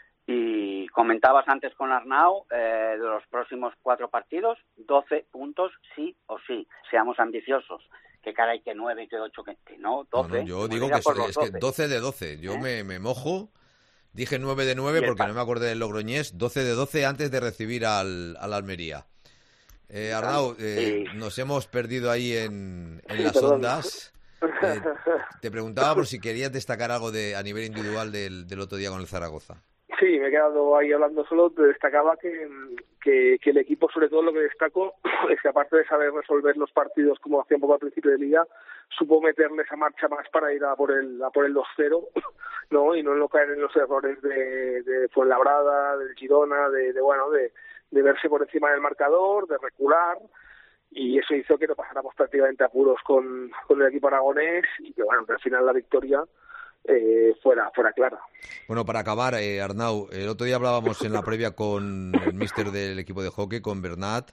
Y comentabas antes con Arnau, eh, de los próximos cuatro partidos, doce puntos sí o sí. Seamos ambiciosos. Que caray, que nueve, que ocho, que, que no, doce. No, no, yo digo que, es, es que doce de doce. Yo ¿Eh? me, me mojo. Dije nueve de nueve porque no me acordé del Logroñés. doce de doce antes de recibir al, al Almería. Eh, Arnau, eh, sí. nos hemos perdido ahí en, en las ondas. Eh, te preguntaba por si querías destacar algo de a nivel individual del, del otro día con el Zaragoza. Sí, me he quedado ahí hablando solo. Te destacaba que, que, que el equipo, sobre todo lo que destaco, es que aparte de saber resolver los partidos como hacía un poco al principio de liga, supo meterle esa marcha más para ir a por el a por el dos cero, ¿no? Y no, no caer en los errores de, de Fuenlabrada, del Girona, de, de bueno, de, de verse por encima del marcador, de recular. Y eso hizo que no pasáramos prácticamente apuros con, con el equipo aragonés y que, bueno, que al final la victoria eh, fuera fuera clara. Bueno, para acabar, eh, Arnau, el otro día hablábamos en la previa con el míster del equipo de hockey, con Bernat.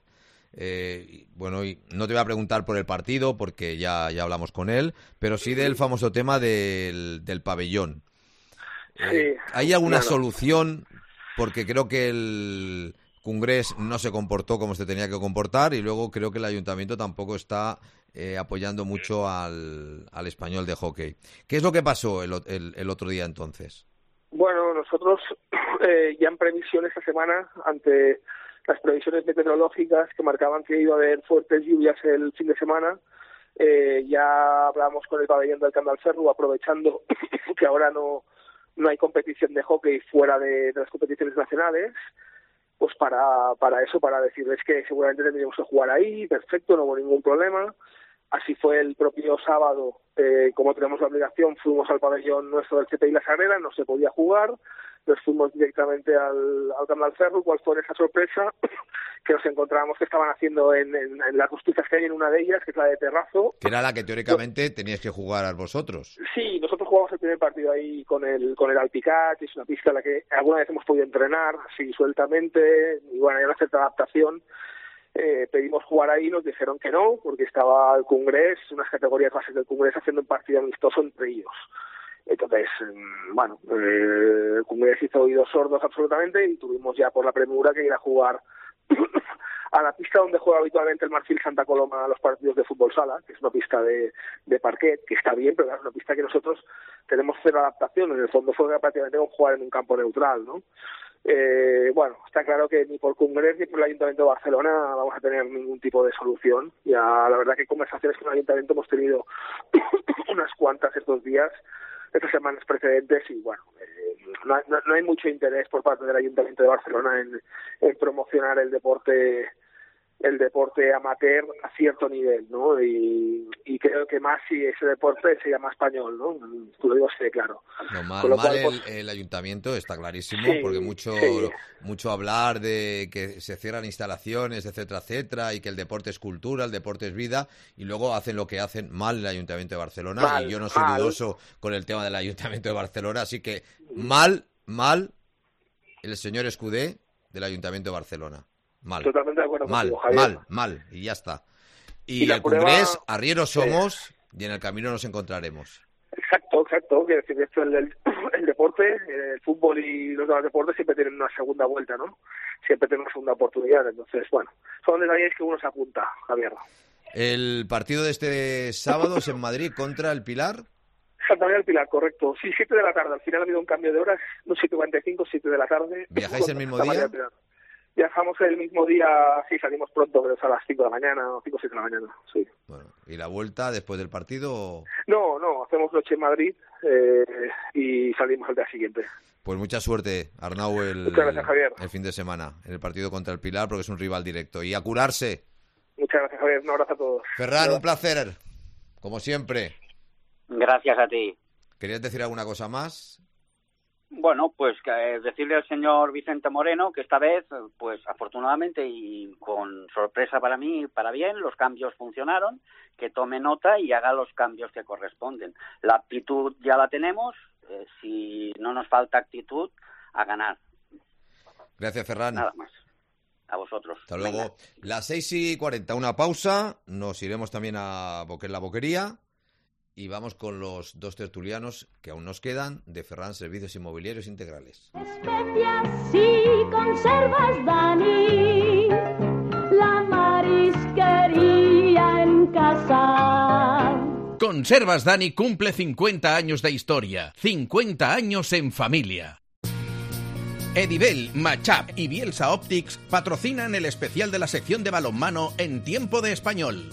Eh, bueno, y no te voy a preguntar por el partido porque ya, ya hablamos con él, pero sí del famoso tema del, del pabellón. Eh, sí, ¿Hay alguna claro. solución? Porque creo que el Congrés no se comportó como se tenía que comportar y luego creo que el ayuntamiento tampoco está eh, apoyando mucho al, al Español de hockey. ¿Qué es lo que pasó el, el, el otro día entonces? Bueno, nosotros eh, ya en previsión esta semana, ante las previsiones meteorológicas que marcaban que iba a haber fuertes lluvias el fin de semana, eh, ya hablamos con el pabellón del Camp del Ferro, aprovechando que ahora no, no hay competición de hockey fuera de, de las competiciones nacionales, pues para, para eso, para decirles que seguramente tendríamos que jugar ahí, perfecto, no hubo ningún problema. Así fue el propio sábado, eh, como tenemos la obligación, fuimos al pabellón nuestro del C P I La Sagrera, no se podía jugar, nos fuimos directamente al, al Camp del Ferro. ¿Cuál fue esa sorpresa? Que nos encontrábamos que estaban haciendo en, en, en las justas que hay, en una de ellas, que es la de Terrazo. Que era la que teóricamente yo, teníais que jugar a vosotros. Sí, nosotros jugamos el primer partido ahí con el con el Alpicat, que es una pista en la que alguna vez hemos podido entrenar así sueltamente, y bueno, hay una cierta adaptación. Eh, pedimos jugar ahí, nos dijeron que no, porque estaba el Congrés, unas categorías bases del Congrés haciendo un partido amistoso entre ellos. Entonces, bueno, eh, el Congrés hizo oídos sordos absolutamente y tuvimos ya por la premura que ir a jugar a la pista donde juega habitualmente el Marfil Santa Coloma a los partidos de fútbol sala, que es una pista de, de parquet, que está bien, pero es una pista que nosotros tenemos cero adaptación. En el fondo fue prácticamente como jugar en un campo neutral, ¿no? Eh, bueno, está claro que ni por Congrés ni por el Ayuntamiento de Barcelona vamos a tener ningún tipo de solución. Ya la verdad que conversaciones con el Ayuntamiento hemos tenido unas cuantas estos días, estas semanas precedentes, y bueno, eh, no, no, no hay mucho interés por parte del Ayuntamiento de Barcelona en, en promocionar el deporte el deporte amateur a cierto nivel, ¿no? Y, y creo que más si ese deporte se llama español, ¿no? Tú lo digo así de claro. No, mal, mal cual, pues, el, el ayuntamiento está clarísimo, sí, porque mucho sí. mucho hablar de que se cierran instalaciones, etcétera, etcétera, y que el deporte es cultura, el deporte es vida, y luego hacen lo que hacen mal el Ayuntamiento de Barcelona, mal, y yo no soy mal. dudoso con el tema del Ayuntamiento de Barcelona, así que mal, mal el señor Escudé del Ayuntamiento de Barcelona. Mal. Totalmente de acuerdo mal, contigo, Javier. Mal, mal, y ya está. Y, y el prueba... Congrés, arrieros somos, sí. y en el camino nos encontraremos. Exacto, exacto. Quiero decir, esto, el, el, el deporte, el fútbol y los demás deportes siempre tienen una segunda vuelta, ¿no? Siempre tienen una segunda oportunidad. Entonces, bueno, son detalles que uno se apunta, Javier. El partido de este sábado es en Madrid contra el Pilar. Exactamente, el Pilar, correcto. Sí, siete de la tarde. Al final ha habido un cambio de horas, no siete cuarenta y cinco, siete de la tarde. ¿Viajáis el mismo día? Viajamos el mismo día, sí, salimos pronto, pero es a las cinco de la mañana, o cinco o siete de la mañana, sí. Bueno, ¿y la vuelta después del partido? No, no, hacemos noche en Madrid eh, y salimos al día siguiente. Pues mucha suerte, Arnau, el, Muchas gracias, Javier. el fin de semana, en el partido contra el Pilar, porque es un rival directo. Y a curarse. Muchas gracias, Javier. Un abrazo a todos. Ferran, un placer, como siempre. Gracias a ti. ¿Querías decir alguna cosa más? Bueno, pues eh, decirle al señor Vicente Moreno que esta vez, pues afortunadamente y con sorpresa para mí, para bien, los cambios funcionaron, que tome nota y haga los cambios que corresponden. La actitud ya la tenemos, eh, si no nos falta actitud, a ganar. Gracias, Ferran. Nada más. A vosotros. Hasta luego. Venga. Las seis y cuarenta, una pausa. Nos iremos también a Boquet la Boquería. Y vamos con los dos tertulianos que aún nos quedan de Ferran Servicios Inmobiliarios Integrales. Especias y conservas, Dani. La marisquería en casa. Conservas Dani cumple cincuenta años de historia, cincuenta años en familia. Edivel, Machap y Bielsa Optics patrocinan el especial de la sección de balonmano en Tiempo de Español.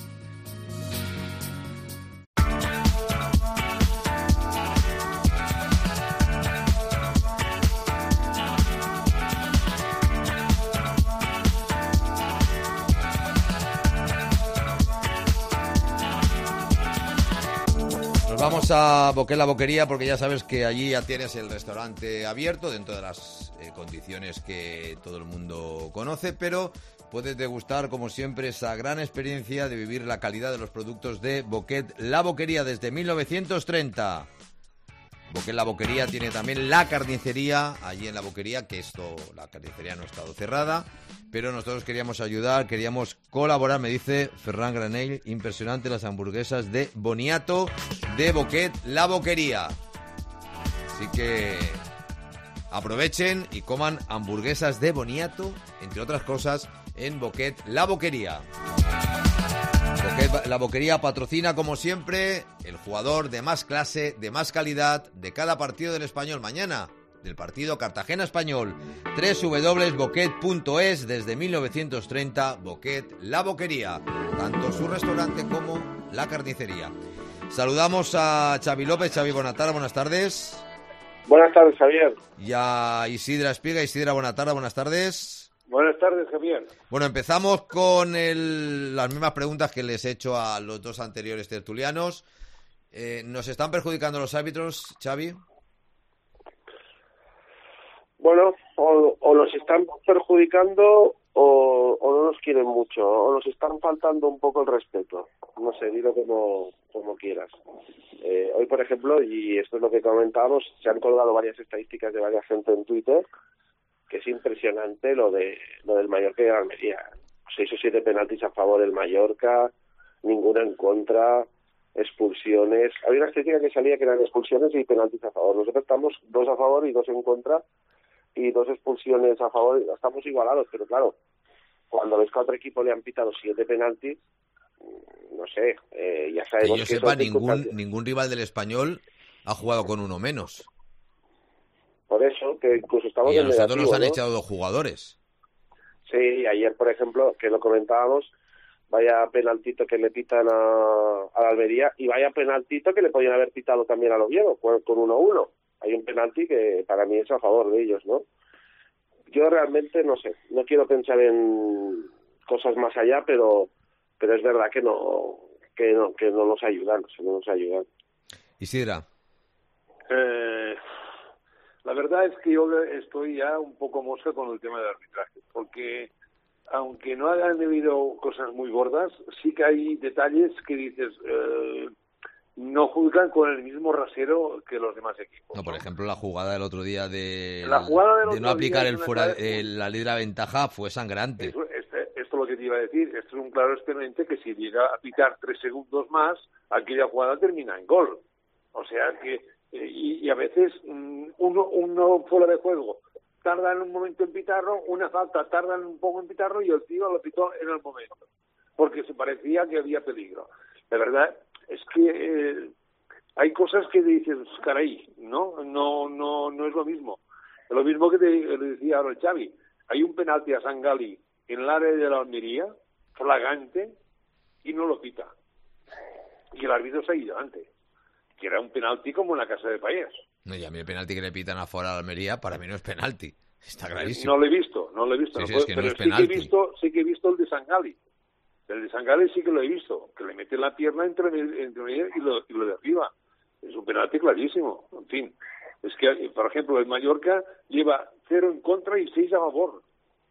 Vamos a Boquet la Boquería porque ya sabes que allí ya tienes el restaurante abierto dentro de las eh, condiciones que todo el mundo conoce, pero puedes degustar como siempre esa gran experiencia de vivir la calidad de los productos de Boquet la Boquería desde mil novecientos treinta. Boquet la Boquería tiene también la carnicería allí en la Boquería, que esto, la carnicería no ha estado cerrada, pero nosotros queríamos ayudar, queríamos colaborar, me dice Ferran Granell, impresionante las hamburguesas de boniato de Boquet la Boquería. Así que aprovechen y coman hamburguesas de boniato, entre otras cosas, en Boquet la Boquería. Boquet la Boquería patrocina, como siempre, el jugador de más clase, de más calidad de cada partido del Español. Mañana, del partido Cartagena-Español. doble u doble u doble u punto boquet punto es. Desde mil novecientos treinta, Boquet la Boquería. Tanto su restaurante como la carnicería. Saludamos a Xavi López. Xavi, buenas tardes, buenas tardes. Buenas tardes, Javier. Y a Isidra Espiga. Isidra, buenas tardes, buenas tardes. Buenas tardes, Javier. Bueno, empezamos con el, las mismas preguntas que les he hecho a los dos anteriores tertulianos. Eh, ¿Nos están perjudicando los árbitros, Xavi? Bueno, o, o nos están perjudicando o, o no nos quieren mucho, o nos están faltando un poco el respeto. No sé, dilo como, como quieras. Eh, hoy, por ejemplo, y esto es lo que comentábamos, se han colgado varias estadísticas de varias gente en Twitter, que es impresionante lo de lo del Mallorca y de Almería. Seis o siete penaltis a favor del Mallorca, ninguna en contra, expulsiones. Había una estadística que salía que eran expulsiones y penaltis a favor. Nosotros estamos dos a favor y dos en contra, y dos expulsiones a favor. Estamos igualados, pero claro, cuando ves que a otro equipo le han pitado siete penaltis, no sé, eh, ya sabemos que yo que sepa, ningún, ningún rival del Español ha jugado con uno menos. Por eso, que incluso estamos y a en nosotros negativo, nos han ¿no? echado dos jugadores. Sí, ayer, por ejemplo, que lo comentábamos, vaya penaltito que le pitan a, a la Almería y vaya penaltito que le podían haber pitado también al Oviedo, con uno a uno. Hay un penalti que para mí es a favor de ellos, ¿no? Yo realmente, no sé, no quiero pensar en cosas más allá, pero pero es verdad que no que no, que no nos ayudan, no nos ayudan. Isidra. Eh... La verdad es que yo estoy ya un poco mosca con el tema del arbitraje, porque aunque no hayan habido cosas muy gordas, sí que hay detalles que dices, eh, no juzgan con el mismo rasero que los demás equipos. No, por ejemplo, la jugada del otro día de, la jugada del de otro no aplicar día el fuera, el, la ley de la ventaja fue sangrante. Eso, este, esto es lo que te iba a decir, esto es un claro exponente que si llega a pitar tres segundos más, aquella jugada termina en gol. O sea que Y, y a veces uno, uno fuera de juego tarda en un momento en pitarlo, una falta tarda en un poco en pitarlo y el tío lo pitó en el momento, porque se parecía que había peligro. La verdad es que eh, hay cosas que dices, caray, no, no, no, no es lo mismo. Es lo mismo que te le decía ahora el Xavi. Hay un penalti a Sangali en el área de la Almería, flagrante, y no lo pita. Y el árbitro se ha ido antes. Que era un penalti como en la casa de Payés. No, y a mí el penalti que le pitan afuera a la Almería, para mí no es penalti. Está clarísimo. No lo he visto, no lo he visto. Sí, no sí, puedo, es que pero no es sí que he penalti. visto, sí que he visto el de Sangali. El de Sangali sí que lo he visto, que le mete la pierna entre, entre medio y lo, y lo de arriba. Es un penalti clarísimo. En fin, es que, por ejemplo, el Mallorca lleva cero en contra y seis a favor.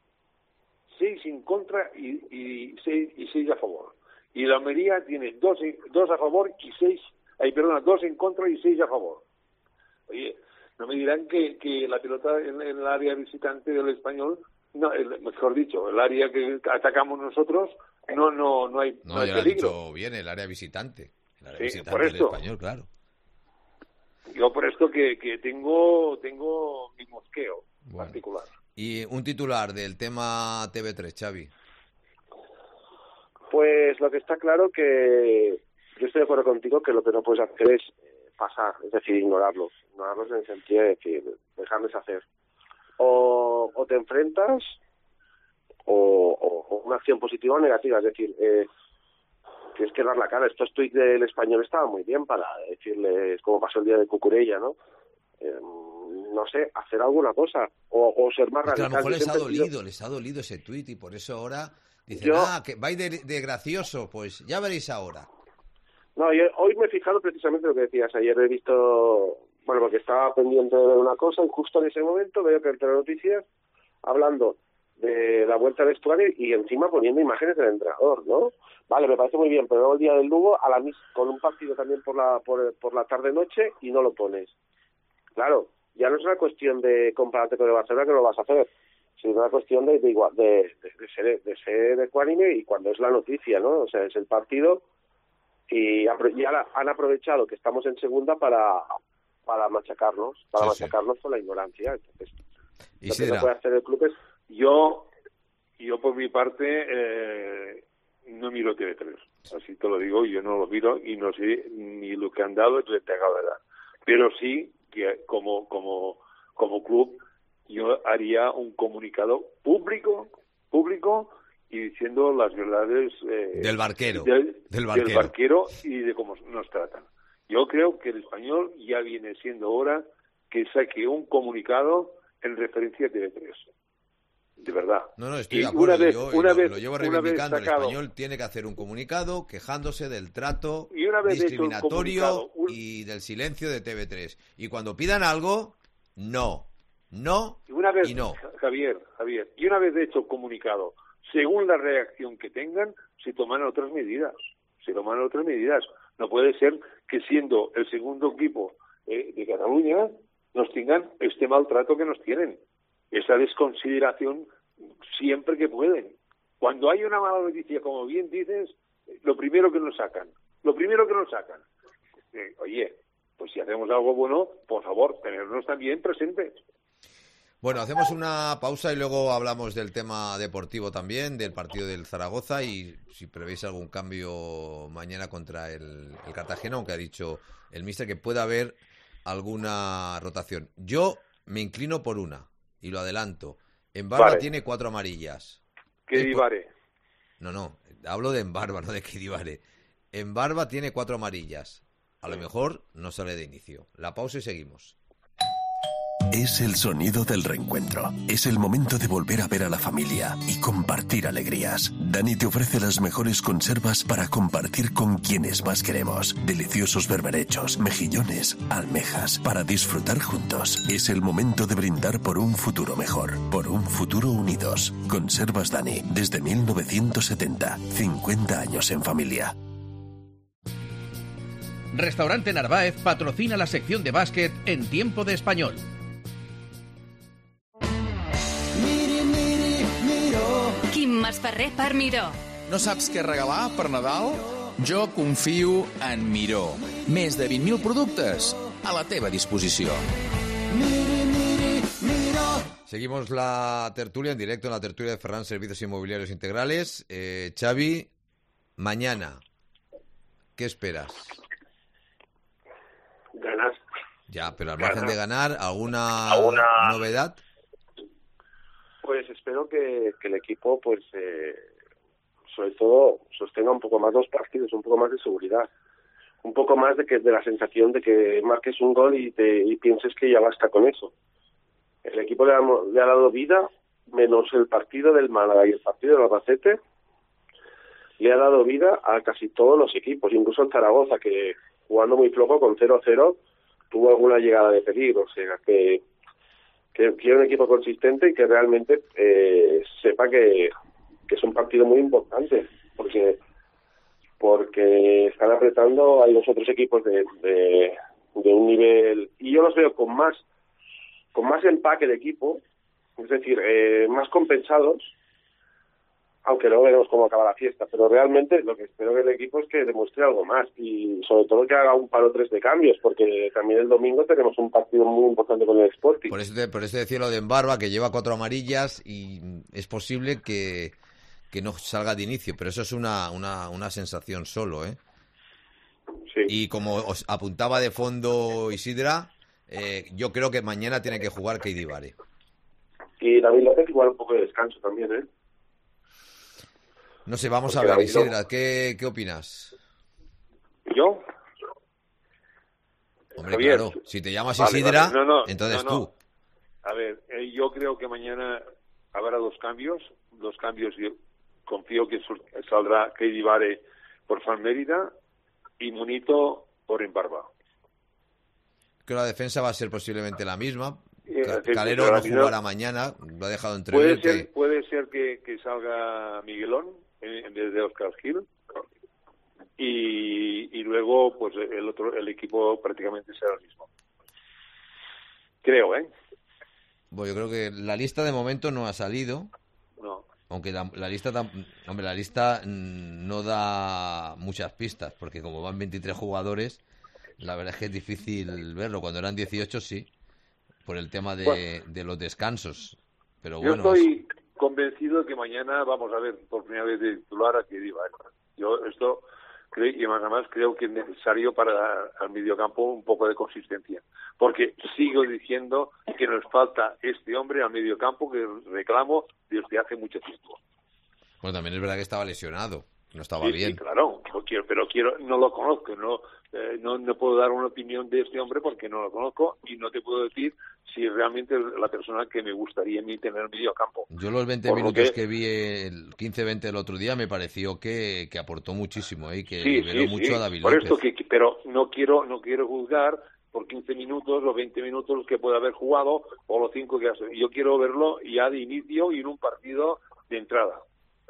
Seis en contra y, y, seis, y seis a favor. Y la Almería tiene dos, dos a favor y seis Hay, perdona, dos en contra y seis a favor. Oye, no me dirán que, que la pelota en, en el área visitante del Español no, el, mejor dicho, el área que atacamos nosotros no no no hay, no, no hay ya peligro. Lo ha dicho bien, el área visitante. El área Sí, visitante por del esto. Español, claro. Yo por esto que, que tengo tengo mi mosqueo Bueno. particular. Y un titular del tema T V tres, Xavi. Pues lo que está claro que yo estoy de acuerdo contigo que lo que no puedes hacer es pasar, es decir, ignorarlos. Ignorarlos en el sentido de decir, dejarles hacer. O, o te enfrentas o, o, o una acción positiva o negativa, es decir, eh, tienes que dar la cara. Estos tuits del Español estaban muy bien para decirles cómo pasó el día de Cucurella, ¿no? Eh, no sé, hacer alguna cosa o, o ser más Es que a radical. lo mejor Yo les ha siempre he sido- dolido, les ha dolido ese tuit y por eso ahora dicen, Yo- ah, que vais de, de gracioso, pues ya veréis ahora. No, yo hoy me he fijado precisamente lo que decías. Ayer he visto, bueno, porque estaba pendiente de ver una cosa y justo en ese momento veo que el Telenoticias hablando de la vuelta al vestuario y encima poniendo imágenes del entrenador, ¿no? Vale, me parece muy bien, pero luego el día del Lugo a la mis con un partido también por la por, por la tarde-noche y no lo pones. Claro, ya no es una cuestión de compararte con el Barcelona que no lo vas a hacer, sino una cuestión de de, igual, de, de, de ser de ser ecuánime y cuando es la noticia, ¿no? O sea, es el partido y ya han aprovechado que estamos en segunda para para machacarnos, para Sí, sí. machacarnos con la ignorancia. Entonces, Y lo que será. no puede hacer el club es Yo yo por mi parte eh, no miro T V tres, así te lo digo, yo no lo miro y no sé ni lo que han dado ni lo que han dado. Pero sí que como como como club yo haría un comunicado público público y diciendo las verdades eh, Del barquero, del, del barquero. del barquero y de cómo nos tratan. Yo creo que el Español ya viene siendo hora que saque un comunicado en referencia a T V tres. De verdad. No, no, estoy Y de acuerdo. una vez- yo, una lo, vez- lo llevo una vez reivindicando. El sacado- Español tiene que hacer un comunicado quejándose del trato Y una vez hecho un discriminatorio comunicado, un- y del silencio de T V tres. Y cuando pidan algo, no. No Y una vez, y no. Javier, Javier, y una vez hecho comunicado, según la reacción que tengan, se toman otras medidas. Se toman otras medidas. No puede ser que siendo el segundo equipo eh, de Cataluña nos tengan este maltrato que nos tienen. Esa desconsideración siempre que pueden. Cuando hay una mala noticia, como bien dices, lo primero que nos sacan. Lo primero que nos sacan. Eh, oye, pues si hacemos algo bueno, por favor, tenernos también presentes. Bueno, hacemos una pausa y luego hablamos del tema deportivo también, del partido del Zaragoza y si prevéis algún cambio mañana contra el, el Cartagena, aunque ha dicho el míster que puede haber alguna rotación. Yo me inclino por una y lo adelanto. Embarba Vale. tiene cuatro amarillas. Que Es por- divare. No, no, hablo de Embarba, no de Kedivare. Embarba tiene cuatro amarillas. A lo mejor no sale de inicio. La pausa y seguimos. Es el sonido del reencuentro. Es el momento de volver a ver a la familia y compartir alegrías. Dani te ofrece las mejores conservas para compartir con quienes más queremos. Deliciosos berberechos, mejillones, almejas, para disfrutar juntos. Es el momento de brindar por un futuro mejor, por un futuro unidos. Conservas Dani, desde mil novecientos setenta. cincuenta años en familia. Restaurante Narváez patrocina la sección de básquet en Tiempo de Español. Miri, miri, miro. Quim Masferrer per Miró. No saps què regalar per Nadal? Jo confio en Miró. Més de vint mil productes a la teva disposició. Miri, miri, miro. Seguimos la tertulia en directo, en la tertulia de Ferran Servicios Inmobiliarios Integrales. Eh, Xavi, mañana, ¿qué esperas? Ganas. Ya, pero al margen Ganar. de ganar, ¿alguna, ¿Alguna novedad? Pues espero que, que el equipo, pues, eh, sobre todo, sostenga un poco más los partidos, un poco más de seguridad, un poco más de que de la sensación de que marques un gol y te y pienses que ya basta con eso. El equipo le ha, le ha dado vida, menos el partido del Málaga y el partido del Albacete, le ha dado vida a casi todos los equipos, incluso el Zaragoza, que jugando muy flojo con cero cero tuvo alguna llegada de peligro, o sea que que quiere un equipo consistente y que realmente eh, sepa que, que es un partido muy importante, porque porque están apretando, hay los otros equipos de, de, de un nivel, y yo los veo con más con más empaque de equipo, Es decir, eh, más compensados, aunque luego veremos cómo acaba la fiesta, pero realmente lo que espero del equipo es que demuestre algo más y sobre todo que haga un par o tres de cambios, porque también el domingo tenemos un partido muy importante con el Sporting. Por eso, te, por eso decía lo de Embarba, que lleva cuatro amarillas y es posible que, que no salga de inicio, pero eso es una, una, una sensación solo, ¿eh? Sí. Y como os apuntaba de fondo Isidra, eh, yo creo que mañana tiene que jugar Keidi Bare. Y David López igual un poco de descanso también, ¿eh? No sé, vamos Porque a ver, David Isidra, ¿qué, qué opinas? ¿Yo? Hombre, Javier. claro, si te llamas Vale, Isidra, vale. No, no, entonces no, no. tú. A ver, eh, yo creo que mañana habrá dos cambios. Dos cambios, yo confío que sul- saldrá Keidi Bare por Fran Mérida y Munito por Embarba. Creo que la defensa va a ser posiblemente la misma. Eh, Ca- sí, Calero pero no al final- jugará mañana, lo ha dejado Puede entrever. que- ser, puede ser que, que salga Miguelón en, en vez de Oscar Gil y, y luego pues el otro el equipo prácticamente será el mismo. Creo, ¿eh? Bueno, yo creo que la lista de momento no ha salido. No. Aunque la, la lista tam- hombre, la lista mm, no da muchas pistas, porque como van veintitrés jugadores, la verdad es que es difícil verlo. Cuando eran dieciocho sí, por el tema de, Bueno. de los descansos. Pero Yo bueno, estoy convencido que mañana vamos a ver por primera vez de titular a Keidi Bare. Yo esto creo, y más además creo que es necesario para el mediocampo un poco de consistencia, porque sigo diciendo que nos falta este hombre al mediocampo que reclamo desde hace mucho tiempo. bueno, también es verdad que estaba lesionado, no estaba Sí, bien. sí, claro, no quiero, pero quiero, no lo conozco, no, eh, no, no puedo dar una opinión de este hombre porque no lo conozco y no te puedo decir si realmente es la persona que me gustaría a mí tener en medio campo. Yo los veinte Por lo minutos que- que vi, el quince veinte el otro día, me pareció que, que aportó muchísimo, ¿eh? Y que Sí, liberó sí, mucho sí. a David Por López. esto que, que- pero no quiero, no quiero juzgar por quince minutos o veinte minutos que puede haber jugado o los cinco que hace. Yo quiero verlo ya de inicio y en un partido de entrada.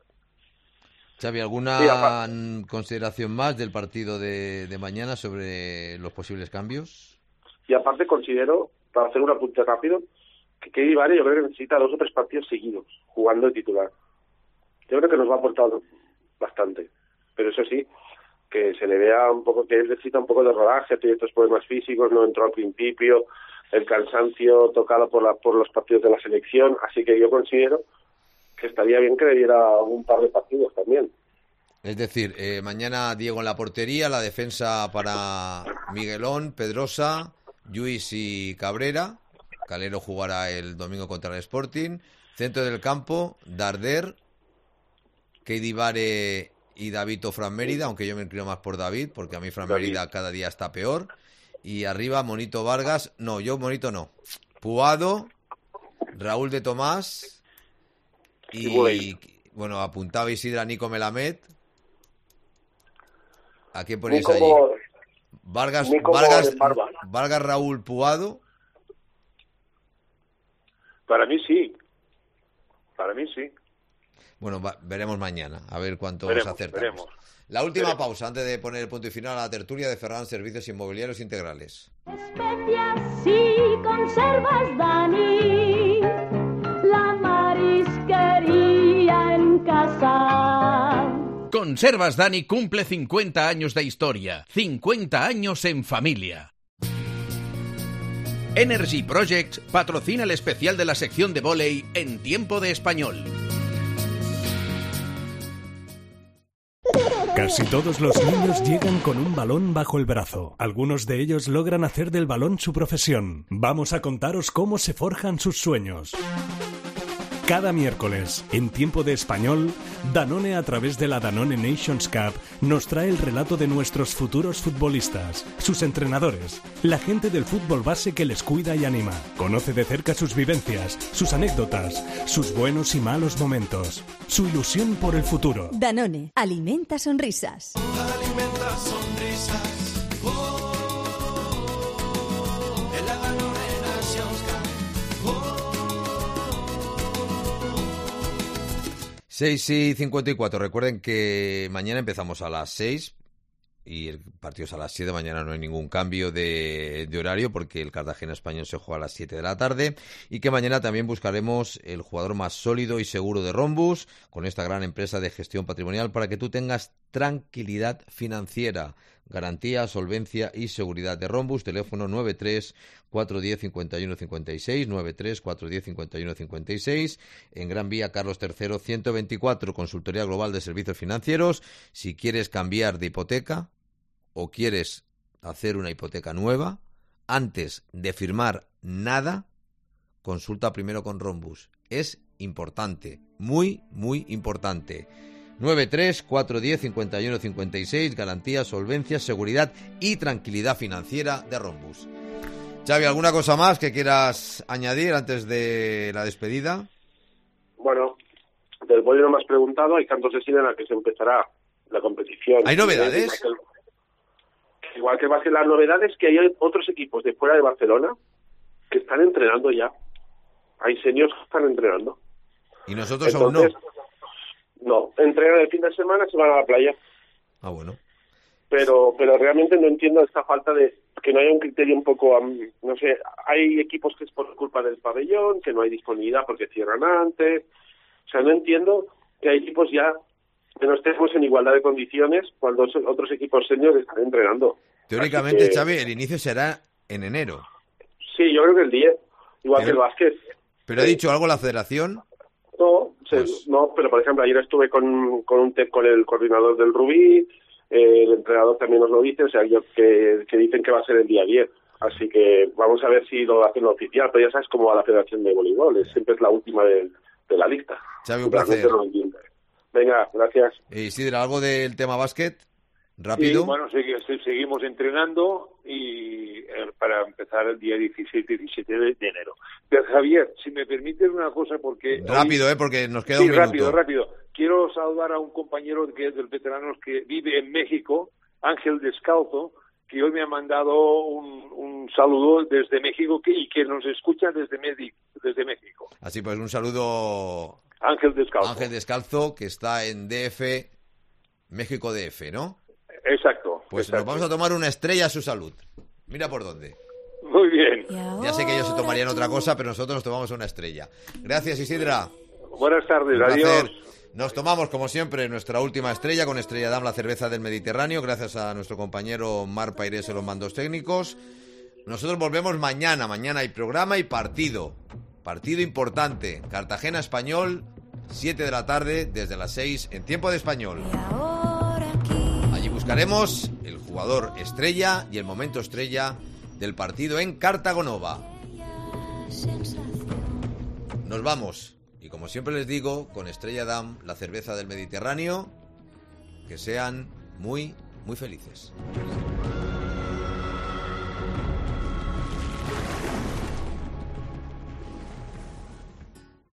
Xavi, ¿alguna Sí, apa- mm, consideración más del partido de, de mañana sobre los posibles cambios? Y aparte considero, para hacer un apunte rápido, que Keidi Bare yo creo que necesita dos o tres partidos seguidos jugando de titular. Yo creo que nos va a aportar bastante, pero eso sí, que se le vea un poco que él necesita un poco de rodaje, tiene estos problemas físicos, no entró al principio, el cansancio tocado por la, por los partidos de la selección, así que yo considero que estaría bien que le diera un par de partidos también. Es decir, eh, mañana Diego en la portería, la defensa para Miguelón, Pedrosa, Lluís y Cabrera. Calero jugará el domingo contra el Sporting. Centro del campo, Darder, Keidi Bare y David o Fran Mérida, aunque yo me inclino más por David, porque a mí Fran David. Mérida cada día está peor. Y arriba Monito Vargas, no, yo Monito no. Puado, Raúl de Tomás y, Bueno. bueno, apuntaba Isidra Nico Melamed. ¿A quién ponéis Ni allí? como, Vargas, ni como Vargas, de Barba. Vargas, Raúl, Puado. Para mí sí. Para mí sí. Bueno, va- veremos mañana, a ver cuántos Veremos, acertamos. veremos. La última Veremos. pausa antes de poner el punto y final a la tertulia de Ferran Servicios Inmobiliarios Integrales. Especias y conservas, Dani. La marisquería en casa. Conservas Dani cumple cincuenta años de historia, cincuenta años en familia. Energy Projects patrocina el especial de la sección de vóley en Tiempo de Español. Casi todos los niños llegan con un balón bajo el brazo. Algunos de ellos logran hacer del balón su profesión. Vamos a contaros cómo se forjan sus sueños. Cada miércoles, en Tiempo de Español, Danone, a través de la Danone Nations Cup, nos trae el relato de nuestros futuros futbolistas, sus entrenadores, la gente del fútbol base que les cuida y anima. Conoce de cerca sus vivencias, sus anécdotas, sus buenos y malos momentos, su ilusión por el futuro. Danone, alimenta sonrisas. Alimenta sonrisas. Oh, en la Danone Nations Cup. seis y cincuenta y cuatro. Recuerden que mañana empezamos a las seis y el partido es a las siete, mañana no hay ningún cambio de, de horario porque el Cartagena Español se juega a las siete de la tarde, y que mañana también buscaremos el jugador más sólido y seguro de Rhombus, con esta gran empresa de gestión patrimonial, para que tú tengas tranquilidad financiera, garantía, solvencia y seguridad de Rhombus. Teléfono nueve tres cuatro uno cero cinco uno cinco seis, nueve tres cuatro uno cero cinco uno cinco seis, en Gran Vía Carlos tercero ciento veinticuatro, consultoría global de servicios financieros. Si quieres cambiar de hipoteca o quieres hacer una hipoteca nueva, antes de firmar nada, consulta primero con Rhombus. Es importante, muy, muy importante. nueve tres cuatro uno cero cinco uno cinco seis, garantía, solvencia, seguridad y tranquilidad financiera de Rhombus. Xavi, ¿alguna cosa más que quieras añadir antes de la despedida? Bueno, del vóley no me has preguntado, hay cantos de sirena que se empezará la competición. ¿Hay novedades? Igual que va a ser las novedades, que hay otros equipos de fuera de Barcelona que están entrenando ya. Hay seniors que están entrenando. ¿Y nosotros Entonces, aún no? No, entrenan el fin de semana, se van a la playa. Ah, bueno. Pero pero realmente no entiendo esta falta de que no haya un criterio un poco, um, no sé, hay equipos que es por culpa del pabellón, que no hay disponibilidad porque cierran antes. O sea, no entiendo que hay equipos ya que no estemos en igualdad de condiciones cuando otros equipos seniors están entrenando. Teóricamente, que, Xavi, el inicio será en enero. Sí, yo creo que el diez, igual pero, que el básquet. ¿Pero ha dicho algo la federación? No, pues... no, pero por ejemplo, ayer estuve con, con, un, con el coordinador del Rubí, eh, el entrenador también nos lo dice, o sea, yo, que, que dicen que va a ser el día diez. Así que vamos a ver si lo hacen oficial, pero ya sabes cómo va la Federación de Voleibol, es, siempre es la última de, de la lista. Xavi, un placer. Venga, gracias. Isidro, ¿algo del tema básquet? ¿Rápido? Sí, bueno, segui- seguimos entrenando y eh, para empezar el día dieciséis diecisiete de enero. Pero, Javier, si me permites una cosa, porque... Rápido, hoy... ¿eh? Porque nos queda sí, un minuto. rápido, rápido. Quiero saludar a un compañero que es del veteranos que vive en México, Ángel Descalzo, que hoy me ha mandado un, un saludo desde México que, y que nos escucha desde, Medi- desde México. Así pues, un saludo... Ángel Descalzo. Ángel Descalzo, que está en D F, México D F, ¿no? Exacto. Pues exacto. nos vamos a tomar una estrella a su salud. Mira por dónde. Muy bien. Ya sé que ellos se tomarían otra cosa, pero nosotros nos tomamos una estrella. Gracias, Isidra. Buenas tardes, Un placer. adiós. Nos tomamos, como siempre, nuestra última estrella con Estrella Damm, la cerveza del Mediterráneo, gracias a nuestro compañero Mar Pairés en los mandos técnicos. Nosotros volvemos mañana. Mañana hay programa y partido. Partido importante. Cartagena Español, siete de la tarde, desde las seis, en tiempo de español. Allí buscaremos el jugador estrella y el momento estrella del partido en Cartagonova. Nos vamos. Y como siempre les digo, con Estrella Damm, la cerveza del Mediterráneo, que sean muy, muy felices.